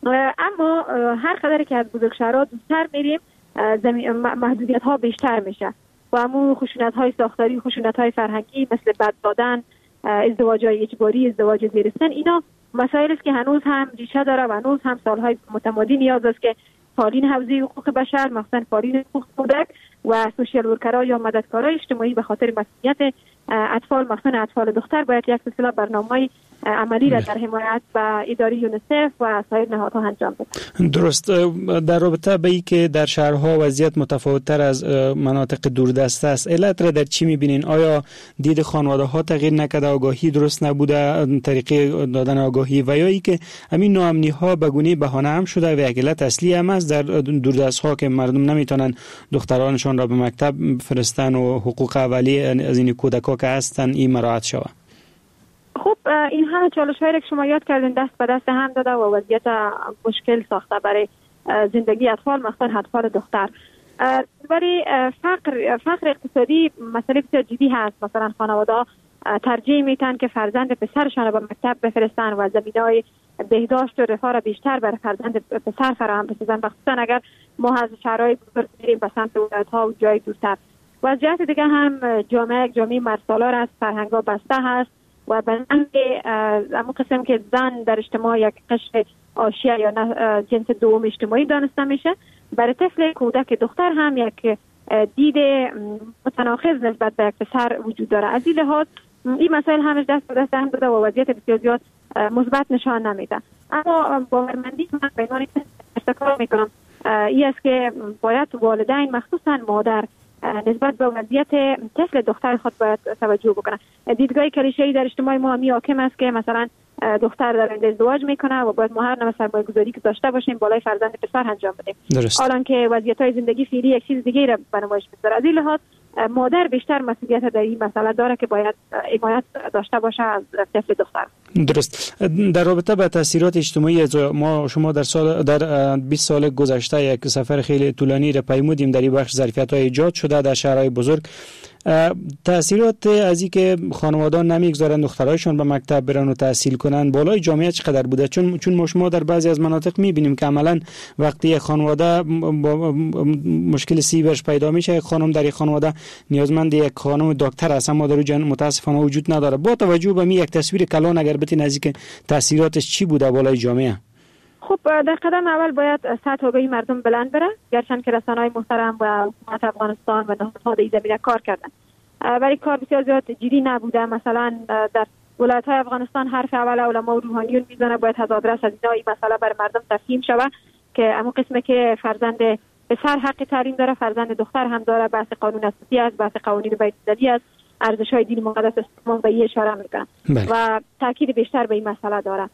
اما هر قدر که از بزرگ شهرها دورتر میریم محدودیت ها بیشتر میشه و همون خشونت های ساختاری، خشونت های فرهنگی مثل بد دادن، ازدواج های اجباری، ازدواج زیر سن، اینا مسائلی است که هنوز هم ریشه داره و هنوز هم سالهای متمادی نیاز است که فعالین حوزه حقوق بشر، مثلا فعالین حقوق کودک و سوشیال ورکرها یا مددکارای اجتماعی به خاطر مسئولیت اطفال، مثلا اطفال دختر، باید یک سلسله برنامه‌های عملی را در حمایت و اداره یونیسف و سایر نهادها انجام بدن. درست. در رابطه به اینکه در شهرها وضعیت متفاوت‌تر از مناطق دوردست است، علت را در چی می‌بینین؟ آیا دید خانواده‌ها تغییر نکرده، آگاهی درست نبوده، طریقه دادن آگاهی، و یا اینکه همین ناامنی‌ها به گونه بهانه هم شده و یک علت اصلی هم است در دوردست‌ها که مردم نمیتونن دخترانشان را به مکتب فرستن و حقوق اولیه از این کودک‌ها که هستن این مراعات شود؟ خب این همه چالش‌هایی که شما یاد کردین دست به دست هم داده و وضعیت مشکل ساخته برای زندگی اطفال، مثلا اطفال دختر. ولی فقر اقتصادی مسئله بسیار جدی هست. مثلا خانواده‌ها ترجیح میتن که فرزند پسرشان را به مکتب بفرستن و زمینه‌های بهداشت و رفاه را بیشتر برای فرزند پسر فراهم بسازن، مخصوصا اگر ما از شهرهای بزرگ بریم به سمت ولایت‌ها و جای دورتر. و از جهت دیگه هم جامعه مرزسالار است، فرهنگ‌ها بسته هست و به همون قسم که زن در اجتماع یک قشر آشیه یا جنس دوم اجتماعی دانسته میشه، برای طفل کودک دختر هم یک دید متناقض نسبت به یک پسر وجود داره. از این لحاظ این مسائل همش دست به دست هم داده و وضعیت بسیار زیاد مثبت نشان نمیده. اما باورمندی من به عنوان استکار میکنم این است که باید والدین مخصوصا مادر نسبت به وضعیت طفل دختر خود باید توجه بکنه. دیدگاه کلیشه‌ای در اجتماع ما همی حاکم است که مثلا دختر در آینده ازدواج میکنه و باید ما هر نوع سرمایه‌گذاری که داشته باشیم بالای فرزند پسر انجام بدیم، حالان که وضعیت‌های زندگی فعلی یک چیز دیگه را به نمایش می‌گذاره. از این لحاظ مادر بیشتر مسئولیت در این مسئله داره که باید حمایت داشته باشه از طفل دختر. درست. در رابطه با تاثیرات اجتماعی شما در 20 سال گذشته یک سفر خیلی طولانی را پیمودیم در این بخش، ظرفیت‌های ایجاد شده در شهرهای بزرگ. تاثیرات از اینکه خانواده‌ها نمیگذارن دخترایشون به مکتب برن و تحصیل کنن بالای جامعه چقدر بوده؟ چون شما در بعضی از مناطق میبینیم که عملا وقتی یک خانواده مشکل سیبرش پیدا میشه، یک خانم در یک خانواده نیازمند یک خانم دکتر است، اما در جن متاسفانه وجود نداره. با توجه به یک تصویر کلان اگر بتین از اینکه تاثیراتش چی بوده بالای جامعه؟ خب در قدم اول باید سطح آگاهی مردم بلند بره، گرچند که رسانه‌های محترم و حکومت افغانستان و نهادها در این زمینه کار کردن، ولی کار بسیار زیاد جدی نبوده. مثلا در ولایت‌های افغانستان حرف اول علما و روحانیون میزنه باید از آدرس از این مسئله بر مردم تفهیم شود که اما قسمه که فرزند پسر حق تعلیم داره، فرزند دختر هم داره. بحث قانون اساسی است، بحث قوانین بین‌المللی است، ارزش‌های دین مقدس اسلام به این اشاره میکنن و تاکید بیشتر به این مسئله داره.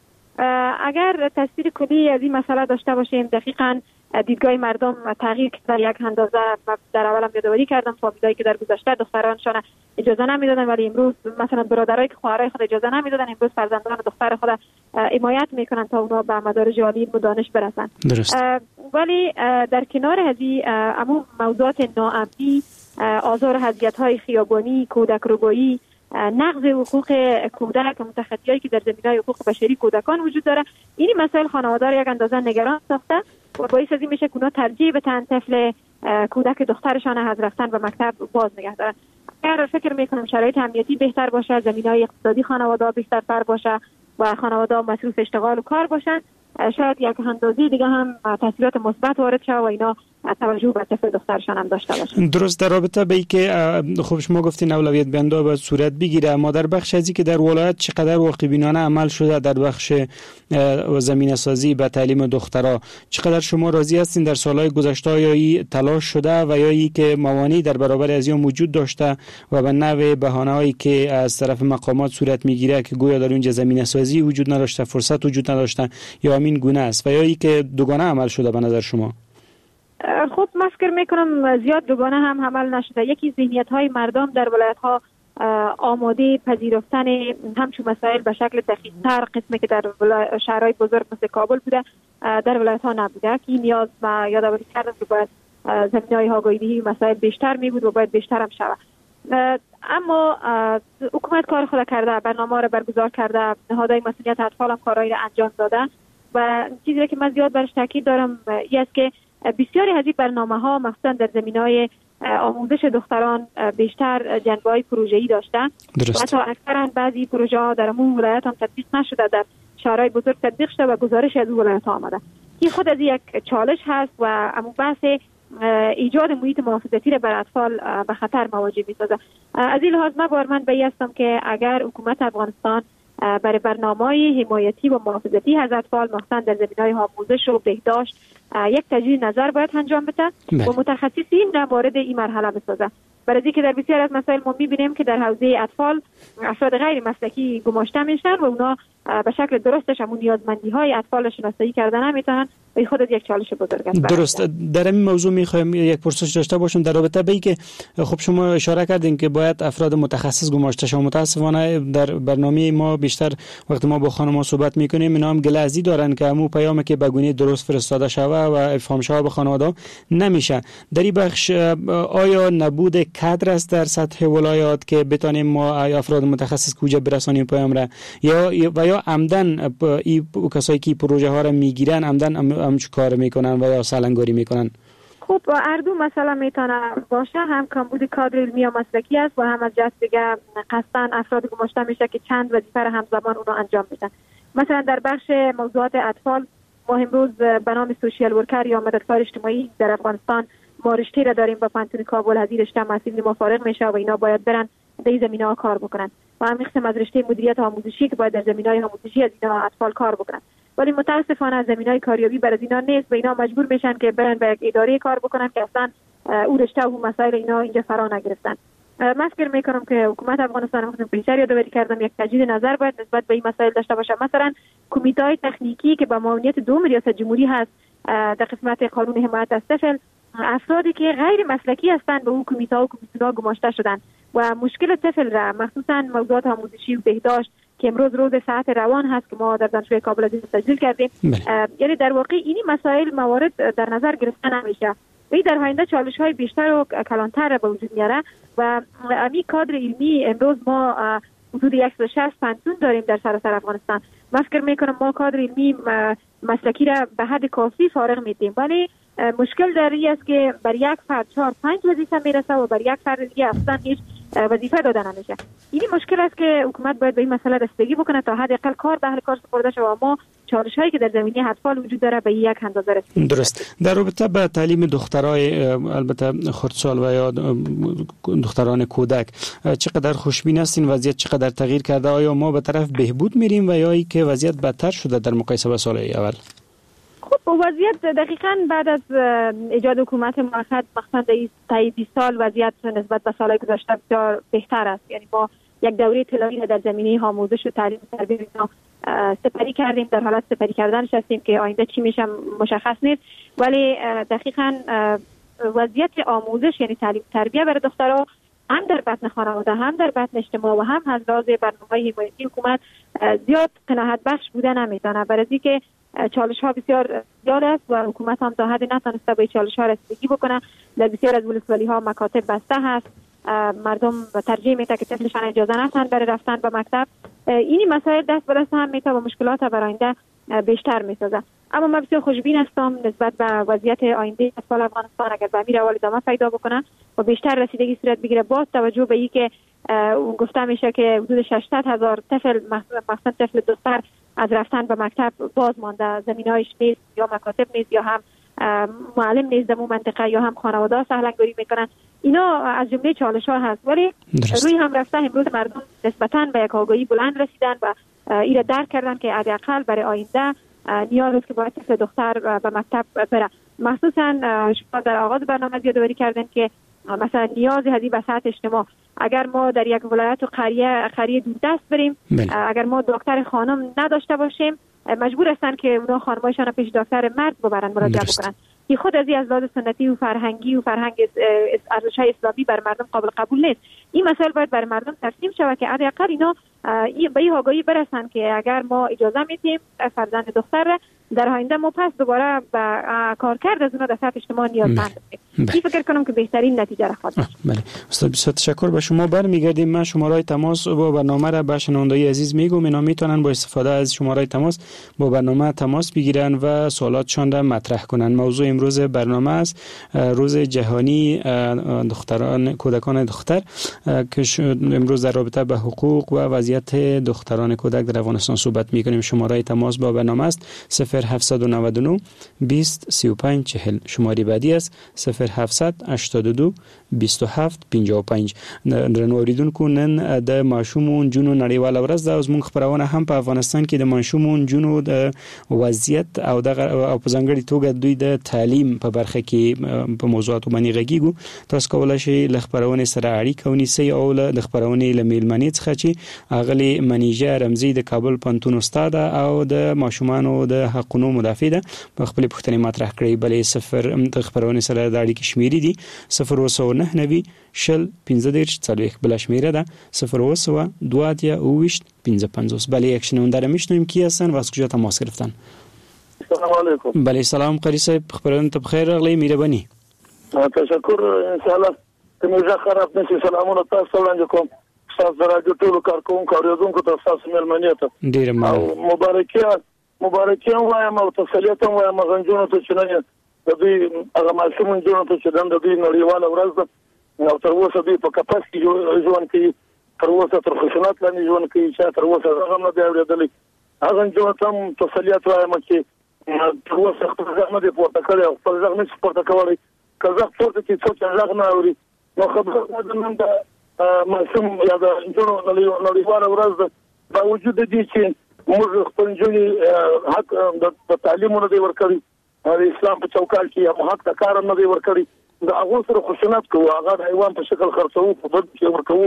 اگر تصویر کلی از این مسئله داشته باشیم، دقیقاً دیدگاه مردم تغییر کرده. یک اندازه در اولم یادآوری کردم فامیلایی که در گذشته دخترانشان اجازه نمیدادن، ولی امروز مثلا برادرایی که خواهرای خود اجازه نمیدادن، امروز فرزندان دختر خود حمایت میکنن تا اونا به مدارج عالی و دانش برسن. ولی در کنار هذه عموم موضوعات ناامنی، آزار و اذیت‌های خیابانی، کودک ربایی، نقض حقوق کودک، متخطیایی که در زمینه‌های حقوق بشری کودکان وجود داره، این مسائل خانواده را یک اندازه نگران ساخته و باعث از این میشه که اونا ترجیح بدن طفل کودک دخترشان از رفتن به مکتب باز نگه دارن. اگر فکر میکنم شرایط امنیتی بهتر باشه، زمینه‌های اقتصادی خانواده بهتر باشه و خانواده مصروف اشتغال و کار باشن، شاید یک اندازه دیگه هم تاثیرات مثبت وارد شه و اینا توجه به طفل دخترشان هم داشته باشن. درست. در رابطه به اینکه خب شما گفتین اولویت بندی باید صورت بگیره، اما در بخش از اینکه در ولایت چقدر واقع بینانه عمل شده در بخش زمینه سازی به تعلیم دخترها، چقدر شما راضی هستین در سالهای گذشته؟ یا این تلاش شده و یا این که موانعی در برابر از این وجود داشته و به نوع بهانه‌هایی که از طرف مقامات صورت میگیره که گویا در اونجا زمینه سازی وجود نداشته، فرصت وجود نداشته، یا همین گونه است و یا این که دوگانه عمل شده به نظر شما؟ خب من فکر میکنم زیاد دوگانه هم عمل نشده. یکی ذهنیت‌های مردم در ولایت‌ها آماده پذیرفتن همچون مسائل به شکل دقیق‌تر، قسمی که در شهرهای بزرگ مثل کابل بوده در ولایت‌ها نبوده، که نیاز و یادآوری کردم که باید زمینه‌های آگاهی مسائل بیشتر می بود و باید بیشتر هم شود. اما حکومت کار خود کرده، برنامه را برگزار کرده، نهادهای مسئولیت اطفال هم کارهایی را انجام داده و چیزی که من زیاد برش تاکید دارم این است که بسیاری از این برنامه‌ها مخصوصا در زمینه‌های آموزش دختران بیشتر جنبه‌های پروژه‌ای داشتن و تا اکثرا بعضی پروژه‌ها در عموم ولایت هم تطبیق نشده، در شهرهای بزرگ تطبیق شده و گزارش از اون ولایت‌ها آمده. این خود از یک چالش هست و عموم بحث ایجاد محیط محافظتی را بر اطفال به خطر مواجه می‌سازه. از این لحاظ من هستم که اگر حکومت افغانستان برای برنامه‌های حمایتی و محافظتی از اطفال مخصوصا در زمینه‌های آموزش و بهداشت یک تجدید نظر باید انجام بده و متخصصین را وارد این مرحله بسازه. برای اینکه در بسیار از مسائل ما می‌بینیم که در حوزه اطفال افراد غیر مسلکی گماشته میشن و اونا به شکل درستش همون نیازمندی‌های اطفال شناسایی کردن نمیتونن و خود از یک چالش بزرگ است. درست. در این موضوع می‌خوایم یک پرسش داشته باشم در رابطه به اینکه خب شما اشاره کردین که باید افراد متخصص گماشته شون. متأسفانه در برنامه ما بیشتر وقتی ما با خانم‌ها صحبت می‌کنیم اینا هم گله‌ازی دارن که همون پیامی که به گونه درست فرستاده شوه و افهام شوه به خانواده نمیشه. در این بخش آیا نبود کادر است در سطح ولایات که بتونیم ما افراد متخصص کجا برسانیم پیام را، یا عمدن این کسایی که پروژه ها را میگیرن عمدن همچون کار میکنن و یا سالنگاری میکنن؟ خب اردو مسئله میتونه باشه، هم کمبود کادر علمی و مسلکی است و هم از جهت دیگه قصداً افراد گماشته میشه که چند وظیفه را همزمان اونو انجام میدن. مثلا در بخش موضوعات اطفال ما امروز به نام سوشیال ورکر یا مددکار اجتماعی در افغانستان ما رشته را داریم با پانتون کابل. از این رشته مسئولین ما فارغ میشه و اینا باید برن در این زمینه‌ها کار بکنن و هم قسم از رشته مدیریت آموزشی که باید در زمینه‌های آموزشی از اینا اطفال کار بکنن، ولی متاسفانه از زمینه‌های کاریابی برای اینا نیست و اینا مجبور میشن که برن به یک اداره کار بکنن که اصلا اون رشته و مسائل اینا اینجا فرا نگرفتن. من فکر میکنم که حکومت افغانستان هم بیشتر یادآوری کردم یک تجدید نظر باید نسبت به این مسائل داشته باشه. مثلا کمیته‌های تکنیکی که با معاونیت دوم ریاست جمهوری هست در قسمت قانون حمایت از طفل، افرادی که غیر مسلکی هستند به اون کمیته‌ها و کمیسیون‌ها گماشته شدن و مشکل طفل را مخصوصا موضوعات آموزشی و بهداشت که امروز روز ساعت روان هست که ما در دانشگاه کابل از این تسجیل کردیم، یعنی در واقع اینی مسائل موارد در نظر گرفته نمیشه این در آینده چالش‌های بیشتر و کلانتر به وجود میاره و امی کادر علمی امروز ما حدود 160 پنتون داریم در سراسر افغانستان. من فکر میکنم ما کادر علمی مسلکی را به حد کافی فارغ میدیم، ولی مشکل در این است که بر یک فرد 4-5 وظیفه میرسه و بر یک فرد دیگه اصلا هیچ وظیفه داده نمیشه. این مشکل است که حکومت باید به این مسئله رسیدگی بکنه تا حداقل کار به اهل کار سپرده شود و ما چالش‌هایی که در زمینه اطفال وجود داره به یک اندازه رسیدیم. درست. در رابطه با تعلیم دخترای البته خردسال و یا دختران کودک چقدر خوشبین هستین؟ وضعیت چقدر تغییر کرده؟ آیا ما به طرف بهبود میریم و یا ای که وضعیت بدتر شده در مقایسه با سال‌های اول؟ خب وضعیت دقیقاً بعد از ایجاد حکومت موقت مخصوصاً در 20 سال وضعیت نسبت به سال‌های گذشته بسیار بهتر است. یعنی ما یک دوره طلایی در زمینه آموزش و تعلیم و تربیت سپری کردیم، در حالت سپری کردنش هستیم که آینده چی میشه مشخص نیست، ولی دقیقاً وضعیت آموزش یعنی تعلیم تربیت برای دخترها هم در بطن خانواده هم در بطن اجتماع و هم از لحاظ برنامه‌های حمایتی حکومت زیاد قناعت بخش بوده نمیتونه، برای اینکه چالش ها بسیار زیاد است و حکومت هم تا حدی نتونسته به چالش ها رسیدگی بکنه. در بسیار از ولسوالی ها مکاتب بسته هست، مردم ترجیح میده که طفلشان اجازه نتن برای رفتن به مکتب. اینی مسائل دست به دست هم میته و مشکلات برای آینده بیشتر میسازه. اما من بسیار خوشبین هستم نسبت به وضعیت آینده اطفال افغانستان اگر به امیر روال ادامه پیدا بکنه و بیشتر رسیدگی صورت بگیره، با توجه به اینکه گفته میشه که حدود 600,000 طفل مثلا طفل دختر از رفتن به مکتب باز مانده، زمینه‌هایش نیست، یا مکاتب نیست، یا هم معلم نیست در اون منطقه، یا هم خانواده سهلنگاری میکنن. اینا از جمله چالش‌ها هست، ولی روی هم رفته امروز مردم نسبتاً به یک آگاهی بلند رسیدن و این درک کردن که حداقل برای آینده نیاز است که باید طفل دختر به مکتب بره. مخصوصاً شما در آغاز برنامه یادآوری کردن که مثلا نیازی هستی به سطح اجتماع. اگر ما در یک ولایت و قریه دوردست بریم، اگر ما دکتر خانم نداشته باشیم، مجبور هستن که اونا خانمایشان پیش دکتر مرد ببرن مراجعه بکنن. این خود از لحاظ سنتی و فرهنگی و فرهنگ ارزش‌های اسلامی بر مردم قابل قبول نیست. این مسائل باید بر مردم ترسیم شود که حداقل اینا به این آگاهی برسن که اگر ما اجازه میدیم فرزند دختر در آینده ما پس دوباره به کارکرد از اونها در سطح اجتماع نیازمند هستیم. این فکر کنم که بهترین نتیجه را خواهد داشت. بله استاد، بسیار تشکر. به شما برمیگردیم. من شماره تماس با برنامه را به شنوندگان عزیز میگم، اینا میتونن با استفاده از شماره تماس با برنامه تماس بگیرن و سوالاتشان را مطرح کنن. موضوع امروز برنامه است روز جهانی دختران کودکان دختر که امروز در رابطه به حقوق و وضعیت دختران کودک در افغانستان صحبت میکنیم. شماره تماس با برنامه است 0799 20 35 40. شماره بعدی است 0782 27 55. درنو اوریدونکو، نن د ماشومون جنو نړیواله ورځ ده. زموږ خبرونه هم په افغانستان کې د ماشومون جنو د وضعیت او په ځانګړي توګه دوی د تعلیم په برخه کې په موضوعاتو باندې غږیږو. تاسو کولای شئ له خبرونه سره اړیکه ونیسئ او له خبرونه له میلمنې څخه چې اغلی منیجه رمزي د کابل پنتون استاد او د ماشومانو د حقوقو مدافع ده په خپل پښتني مطرح کړی. بلې صفر د خبرونه سره د اړیکې شمیرې دي 009 شل 15 40 بل شمیره ده 0 2 55. بله یک شنونده را میشنویم. کی هستن و از کجا تماس گرفتن؟ سلام علیکم. بله سلام قاری صاحب، خبرونه ته بخیر راغلی. مهرباني. تشکر. ان شاء الله که موږ خراب نشي. سلامونه تاسو وړاندې کوم. تاسو راځو ټول کارکونکو اوریدونکو ته تاسو مېلمنه ته ډیر مبارکي وایم او تسلیت وایم غنجونو ته چې نه د دوی هغه ماشومان جوړ ته چې د دوی نړیواله ورځ ده او تر اوسه دوی په کپاس کې ژوند کوي، تر اوسه تر خشونت لاندې ژوند کوي چې تر اوسه هغه نه دی اورېدلی. هغه جوړ ته تسلیت وایم چې تر اوسه خپل ځان نه دی پورته کړی او خپل ځان نه پورته کولی. که زه پورته کې څوک ځان نه اوري نو خبره ده نن د ماشوم یا د جوړ نړیواله ورځ ده. باوجود دې چې موږ خپل جونې حق د تعلیم نه دی ورکړی، د اسلام په چوکاټ کې هم حق د کار نه دی ورکړی، د هغه سره خشونت کوو، هغه د حیوان په شکل خرڅوو، په بد کې ورکوو.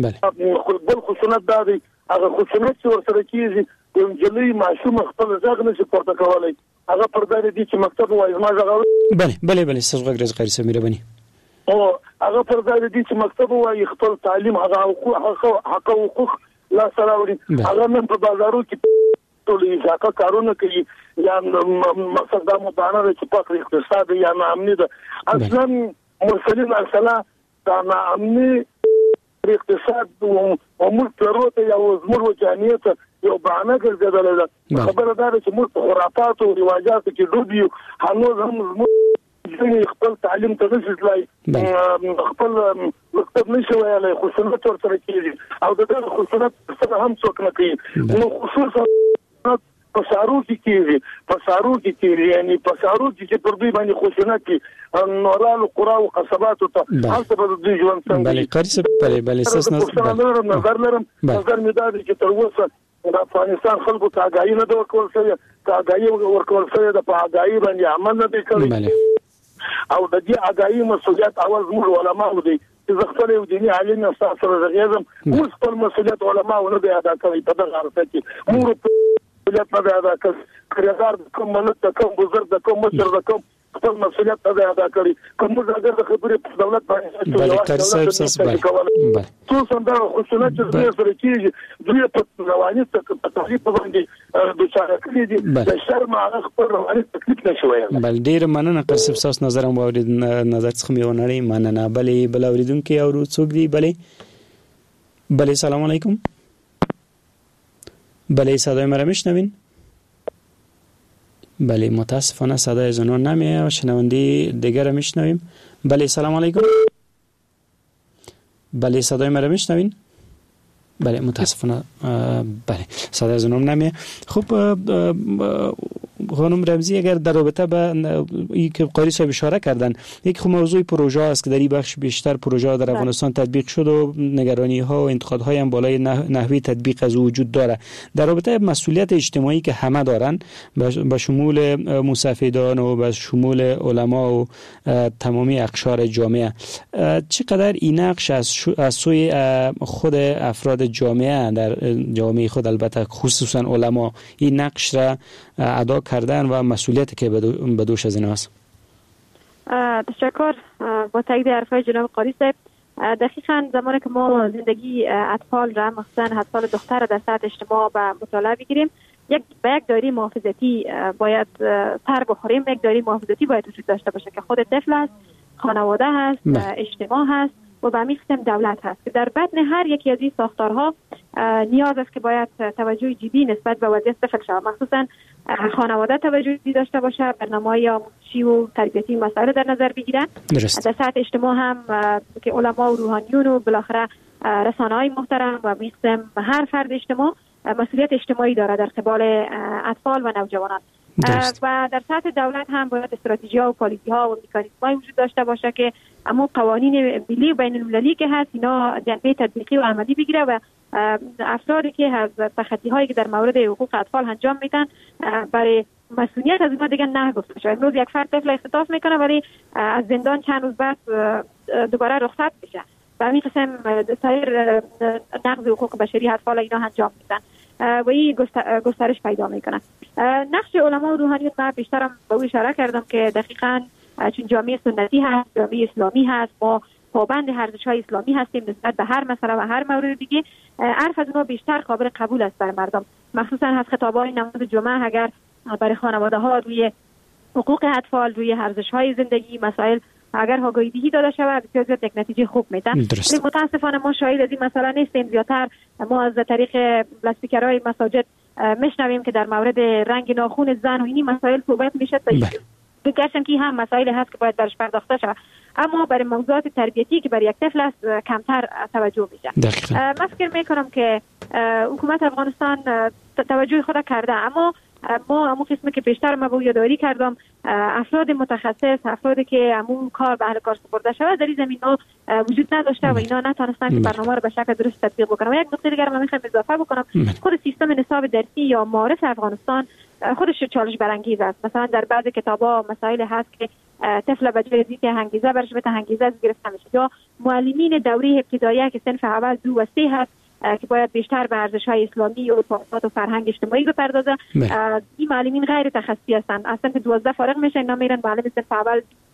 بل خشونت دا دی هغه خشونت چې ورسره کېږي د نجلۍ ماشوم خپل غږ نشي پورته کولی، هغه پر دا دی چې مکتب وایي زما غږ بله ستاسو غږ راځي قاری صاحب مهرباني. هغه پر دا دی چې مکتب وایي خپل تعلیم هغه حقوق لا سره وړي. هغه نن په بازارو کې ټول ځکه کارونه کوي یا مقصد دا مبانه چې په اقتصاد یا ناامني ده اصلا مرسلین اصلا دا ناامني اقتصاد او ملک لروته یا زموږ وجانیت یو بهانه ګرځېدلې ده خبره دا ده چې موږ په خرافات او رواجاتو کې ډوب یو هنوز هم زموږ خپل تعلیم ته نشي خپل مکتب نشي ویلای خصوصیت ورسره کېږي او د دې خصوصیت سره هم څوک نه کوي نو خصوصا پسارو کې یعنی پسارو کې پر دوی باندې خصوصیت کې نورال قرا او قصبات ته هلته به د ژوند څنګه بله قاری سره بله اساس نظر مې دا دی چې تر اوسه د افغانستان خلکو ته آگاهی نه ورکول شوی د په آگاهی باندې عمل نه دی کړی او د دې آگاهی مسؤلیت اول زموږ علماء دي چې خپل یو دیني عالم نه سره رغېزم موږ خپل مسؤلیت علماء نه دی ادا کوي په دغه حالت کې موږ مسؤلیت نه ادا کوي کړهدار کوم ملت کوم بزرګ کوم مشر کوم خپل مسؤلیت ادا کړی کوم اگر د خبرې په دولت باندې بله قاری صاحب ساس بله څو څنګه خصوصیت چې سره کېږي دوی په رواني تکلیف باندې د چارکلي دي د شرم هغه خپل رواني تکلیف نشوي بل ډیر مننه قاری صاحب ساس نظر مو اورید نظر څخه مې ونړې مننه بل اوریدونکو او څوک دی بله سلام علیکم بله صدای مرا میشنوین بله متاسفانه صدای زنان نمیاد شنونده دیگر را میشنویم بله سلام علیکم بله صدای مرا میشنوین بله متاسفانه بله صدای زنان نمیاد خب خانم رمزی اگر در رابطه به این که قاری صاحب اشاره کردن یک موضوع پروژه است که در این بخش بیشتر پروژه در افغانستان تطبیق شد و نگرانی ها و انتقادهای هم بالای نحوی تطبیق از وجود داره در رابطه مسئولیت اجتماعی که همه دارن به شمول مصفدان و به شمول علما و تمامی اقشار جامعه چقدر این نقش از سوی خود افراد جامعه در جامعه خود البته خصوصا علما این نقش را ادا کردن و مسئولیتی که به دوش از این هست. تشکر. با تایید حرفای جناب قاری صاحب دقیقاً زمانی که ما زندگی اطفال را مخصوصا اطفال دختر در سطح اجتماع به مطالعه بگیریم به یک دایره محافظتی باید سر بخوریم یک دایره محافظتی باید وجود داشته باشه که خود طفل است خانواده هست اجتماع هست و به همین قسم دولت هست که در بدن هر یکی از این ساختارها نیاز است که باید توجه جدی نسبت به وضعیت طفل شود مخصوصا خانواده توجه جدی داشته باشه برنامه‌های آموزشی و تربیتی مسائل در نظر بگیرن در سطح اجتماع هم که علما و روحانیون و بالاخره رسانه‌های محترم و به قسم هر فرد اجتماع مسئولیت اجتماعی داره در قبال اطفال و نوجوانان و در سطح دولت هم باید استراتژی‌ها و پالیسی‌ها و مکانیزم‌های وجود داشته باشه که اما قوانین ملی و بین‌المللی که هست اینا جنبه تطبیقی و عملی بگیره و افرادی که از تخطی‌هایی که در مورد حقوق اطفال انجام میدن برای مسئولیت از اینا دیگه نه گفته بشه. امروز یک فرد طفل اختطاف میکنه ولی از زندان چند روز بعد دوباره رخصت میشه و همین قسم سایر نقض حقوق بشری اطفال اینا انجام میدن و این گسترش پیدا میکنه. نقش علما و روحانیون ما بیشترم به او اشاره کردم که دقیقاً چون جامعه سنتی هست جامعه اسلامی هست ما پابند ارزش‌های اسلامی هستیم نسبت به هر مسئله و هر مورد دیگه حرف از اونها بیشتر قابل قبول است برای مردم مخصوصا از خطاب‌های نماز جمعه اگر برای خانواده‌ها روی حقوق اطفال روی ارزش‌های زندگی مسائل اگر آگاهی داده شود بسیار زیاد یک نتیجه خوب میده. ولی متاسفانه ما شاهد از این مسئله نیستیم زیادتر ما از طریق لاسپیکرهای مساجد میشنویم که در مورد رنگ ناخن زن و اینی مسائل صحبت میشه بگرچه که هم مسائل هست که باید برش پرداخته شود اما برای موضوعات تربیتی که برای یک طفل است کمتر توجه میشه. من فکر میکنم که حکومت افغانستان توجه خود کرده اما ما همون قسمی که بیشتر ما با یادآوری کردم افراد متخصص افرادی که همون کار به اهل کار سپرده شود در این زمینه وجود نداشته و اینا نتونستن که برنامه رو به شکل درست تطبیق بکنن. و یک نکته دیگر من میخوام اضافه بکنم خود سیستم نصاب درسی یا معارف افغانستان خودش چالش برانگیز است. مثلا در بعض کتابا مسائل هست که طفل به جای اینکه انگیزه برش بده انگیزه گرفته میشه یا معلمین دوره ابتدایی که صنف اول 2 و 3 هست که باید بیشتر به ارزش‌های اسلامی و ارتباطات و فرهنگ اجتماعی بپردازه این معلمین غیر تخصصی هستند. اصلا که 12 فارغ میشن اینا میرن معلم صنف اول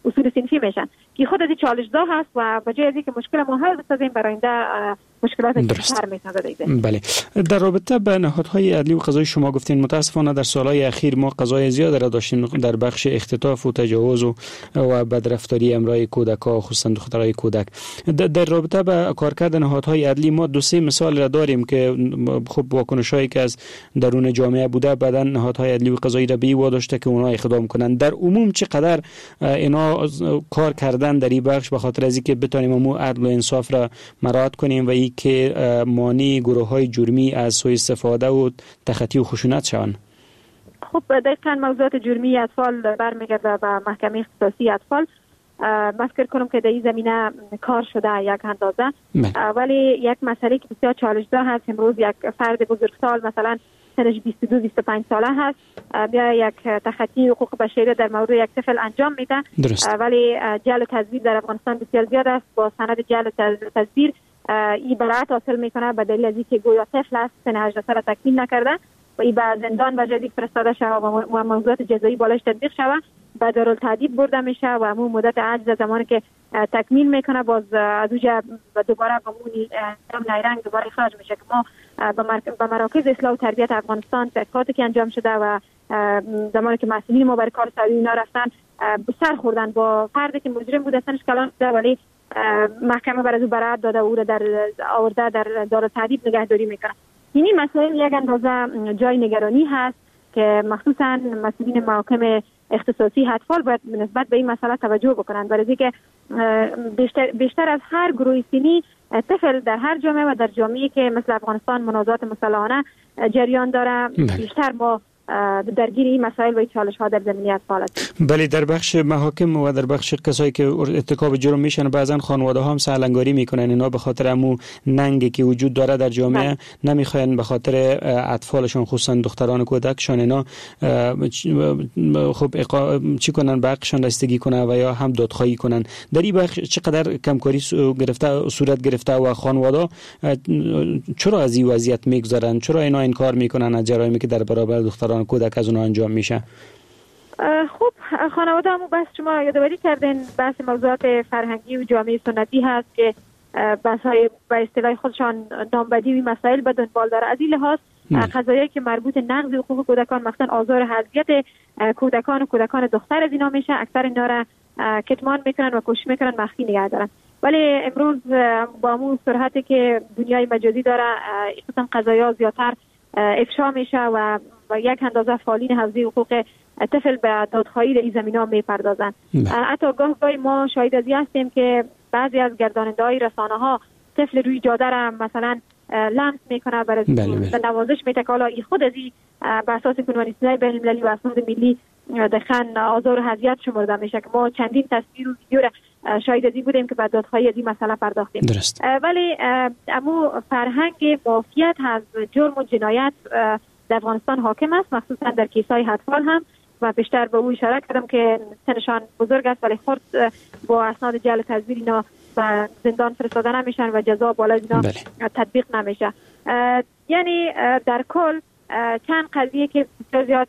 اصول صنفی میشن که خود از این چالش دار هست و بجای از اینکه مشکل ما حل بسازیم برای آینده مشکلات بیشتر میسازه. بله، در رابطه به نهادهای عدلی و قضایی شما گفتین متاسفانه در سالهای اخیر ما قضای زیاد را داشتیم در بخش اختطاف و تجاوز و بدرفتاری امرای کودک‌ها، خصوصا دخترای کودک. در رابطه به کارکرد نهادهای عدلی ما 2-3 مثال را داریم که خب واکنشایی که از درون جامعه بوده بعدن نهادهای عدلی و قضایی را به واداشته که اونها اقدام کنند. در عموم چقدر اینا کار کردن در این بخش به خاطر از اینکه بتونیم امو عدل و انصاف را مراعات کنیم و این که مانع گروه‌های جرمی از سوء استفاده و تخطی و خشونت شوند؟ خب دقیقاً موضوعات جرمی اطفال برمیگرده به محکمه اختصاصی اطفال. من فکر کنم که در این زمینه کار شده یک اندازه، ولی یک مسئله که بسیار چالش دار هست. امروز یک فرد بزرگسال مثلا سنش 22-25 ساله هست بیا یک تخطی حقوق بشری در مورد یک طفل انجام میده، ولی جعل و تزویر در افغانستان بسیار زیاد است. با سند جعل و تزویر این براعت حاصل میکنه به دلیل از اینکه گویا طفل است، سن 18 ساله تکمیل نکرده و این به زندان و جدید فرستاده شده و موضوعات جزایی بالایش تطبیق شده، به دارالتعدیب برده میشه و همون مدت عجز زمانی که تکمیل میکنه باز از اونجا دوباره به مونی نیرنگ دوباره اخراج میشه. که ما به مراکز اصلاح و تربیت افغانستان تحقیقاتی که انجام شده و زمانی که مسئولین ما برای کار سعودی اینا رفتن سر خوردن با فردی که مجرم بود، سنش کلان شده ولی محکمه بر از او براعت داده و او را در آورده در دارالتعدیب نگهداری میکنه. یعنی مسائل یک اندازه جای نگرانی هست که مخصوصا مسئولین محاکم اختصاصی اطفال باید نسبت به این مسئله توجه بکنند، برای اینکه بیشتر از هر گروه سنی طفل در هر جامعه و در جامعه‌ای که مثل افغانستان منازعات مسلحانه جریان داره بیشتر ما درگیر این مسائل و چالش ها در زمینه اطفال است. بله، در بخش محاکم و در بخش کسایی که ارتکاب جرم میشن بعضن خانواده ها هم سهلنگاری میکنن، اینا به خاطر امو ننگی که وجود داره در جامعه نمیخواین به خاطر اطفالشون خصوصا دختران کودکشان اینا خب چی کنن، به حقشان رسیدگی کنن و یا هم دادخواهی کنن. در این بخش چقدر کمکاری صورت گرفته و خانواده چرا از این وضعیت میگذرن، چرا اینا انکار میکنن از جرایمی که در برابر دختران کودک از اونها انجام میشه؟ خب خانواده همون بحث شما یادآوری کردین، بحث موضوعات فرهنگی و جامعه سنتی هست که بحث‌های به اصطلاح خودشان نامبدی و مسائل به دنبال داره. از این لحاظ قضایایی که مربوط نقض حقوق کودکان مثلا آزار و اذیت کودکان و کودکان دختر از اینا میشه، اکثر اینا را کتمان میکنن و کوشش میکنن مخفی نگه دارن. ولی امروز با همون سرعتی که دنیای مجازی داره خصوصا قضایا زیادتر افشا میشه و یک اندازه فعالین حوزه حقوق طفل به دادخواهی در این زمینه‌ها میپردازن. حتی گاهی ما شاهد از این هستیم که بعضی از گرداننده‌های رسانه‌ها طفل روی جاده را مثلا لمس میکنه، برای نوازش میده که حالا خود از این به اساس کنوانسیون‌های بین‌المللی و اسناد ملی دقیقاً آزار و اذیت شمرده میشه که ما چندین تصویر و ویدیو را شاهد از این بودیم که بعد دادخواهی از این مسئله پرداختیم. ولی اما فرهنگ معافیت از جرم و جنایت در افغانستان حاکم است، مخصوصا در کیس‌های اطفال هم، و بیشتر به او اشاره کردم که سنشان بزرگ است ولی خود با اسناد جعل و تزویر اینا و زندان فرستاده نمیشن و جزا بالای اینا تطبیق نمیشه. یعنی در کل چند قضیه که بسیار زیاد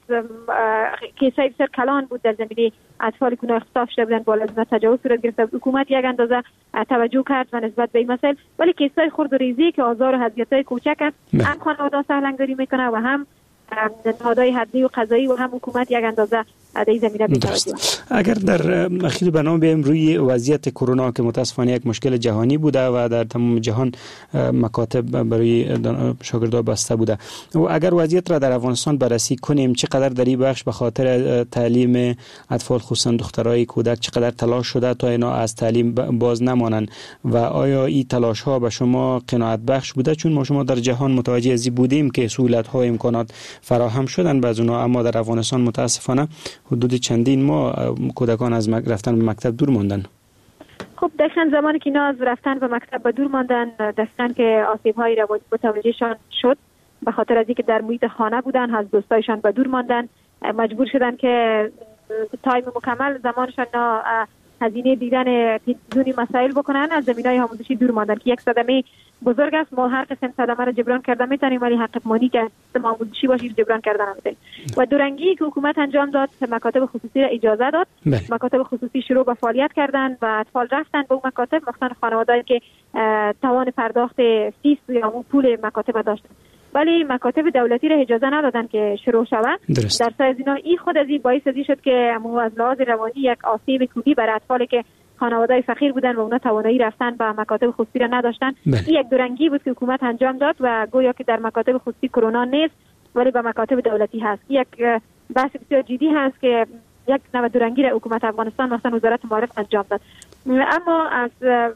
کیسای بسیار کلان بود در زمینه اطفالی که اختطاف شده بودن بالا از تجاوز صورت گرفته، حکومت یک اندازه توجه کرد و نسبت به این مسائل، ولی کیسای خرد و ریزی که آزار و اذیت‌های کوچک است هم خانواده سهلنگاری میکنه و هم نهادهای حدی و قضایی و هم حکومت یک اندازه در این زمینه بی‌توجهی. اگر در اخیر برنامه بیایم روی وضعیت کرونا که متاسفانه یک مشکل جهانی بوده و در تمام جهان مکاتب برای شاگردان بسته بوده و اگر وضعیت را در افغانستان بررسی کنیم چقدر در این بخش به خاطر تعلیم اطفال خصوصا دخترای کودک چقدر تلاش شده تا اینا از تعلیم باز نمانند و آیا این تلاش ها به شما قناعت بخش بوده؟ چون ما شما در جهان متوجه از بودیم که سهولت ها امکانات فراهم شدن بعض اونها، اما در افغانستان متاسفانه حدود چندین ماه کودکان از رفتن به مکتب دور ماندن. خب دقیقاً زمانی که اینا از رفتن به مکتب به دور ماندن دستن که آسیب‌های روانی متوجهشان شد به خاطر از اینکه در محیط خانه بودن از دوستایشان به دور ماندن، مجبور شدن که تایم مکمل زمانشان هزینه دیدن تلویزیونی مسائل بکنن، از زمینهای آموزشی دور ماندن که یک صدمه بزرگ است. ما هر قسم صدمه را جبران کردن میتونیم ولی حق مالی که سیستم آموزشی باشه جبران کردن نمیتونیم. و دورنگی که حکومت انجام داد، مکاتب خصوصی را اجازه داد. مکاتب خصوصی شروع به فعالیت کردن و اطفال رفتن به اون مکاتب، مثلا خانواده‌ای که توان پرداخت فیس یا اون پول مکاتب داشتن. ولی مکاتب دولتی را اجازه ندادن که شروع شود. در سایه از اینا خود از این باعث شد که از لحاظ روانی یک آسیب کلی برای اطفالی که خانواده‌ای فقیر بودن و اونا توانایی رفتن به مکاتب خصوصی را نداشتن. این یک دورنگی بود که حکومت انجام داد و گویا که در مکاتب خصوصی کرونا نیست ولی به مکاتب دولتی هست. یک بحث بسیار جدی هست که یک نوع دورنگی را حکومت افغانستان مثلا وزارت معارف انجام داد. اما از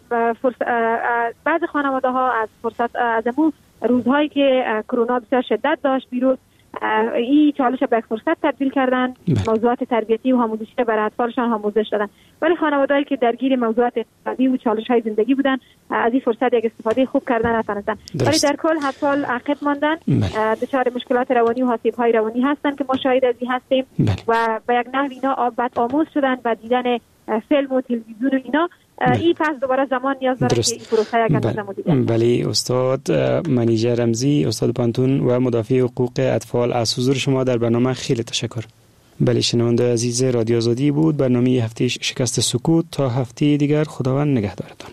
بعض خانواده ها از فرصت از اون روزهایی که کرونا بسیار شدت داشت بیروز این چالش به یک فرصت تبدیل کردن، موضوعات تربیتی و آموزشی برای اطفالشان آموزش دادن. ولی خانواده‌ای که درگیر موضوعات اقتصادی و چالش‌های زندگی بودن از این فرصت یک استفاده خوب کردن نتونستن. ولی در کل اطفال عقب ماندن، دچار مشکلات روانی و آسیب‌های روانی هستن که ما شاهد از این هستیم و به یک نحو اینا بد آموز شدن و دیدن فیلم و تلویزیون و اینا. این پس دوباره زمان نیاز داره که این پروسه یک اندازه مدیریت. بله استاد منیژه رمزی، استاد پانتون و مدافع حقوق اطفال، از حضور شما در برنامه خیلی تشکر. بله شنونده عزیز رادیو آزادی بود برنامه هفته شکست سکوت. تا هفته دیگر خداوند نگهدارتان.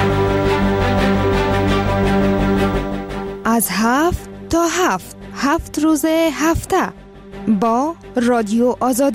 از 7 تا 7 روز هفته با رادیو آزادی.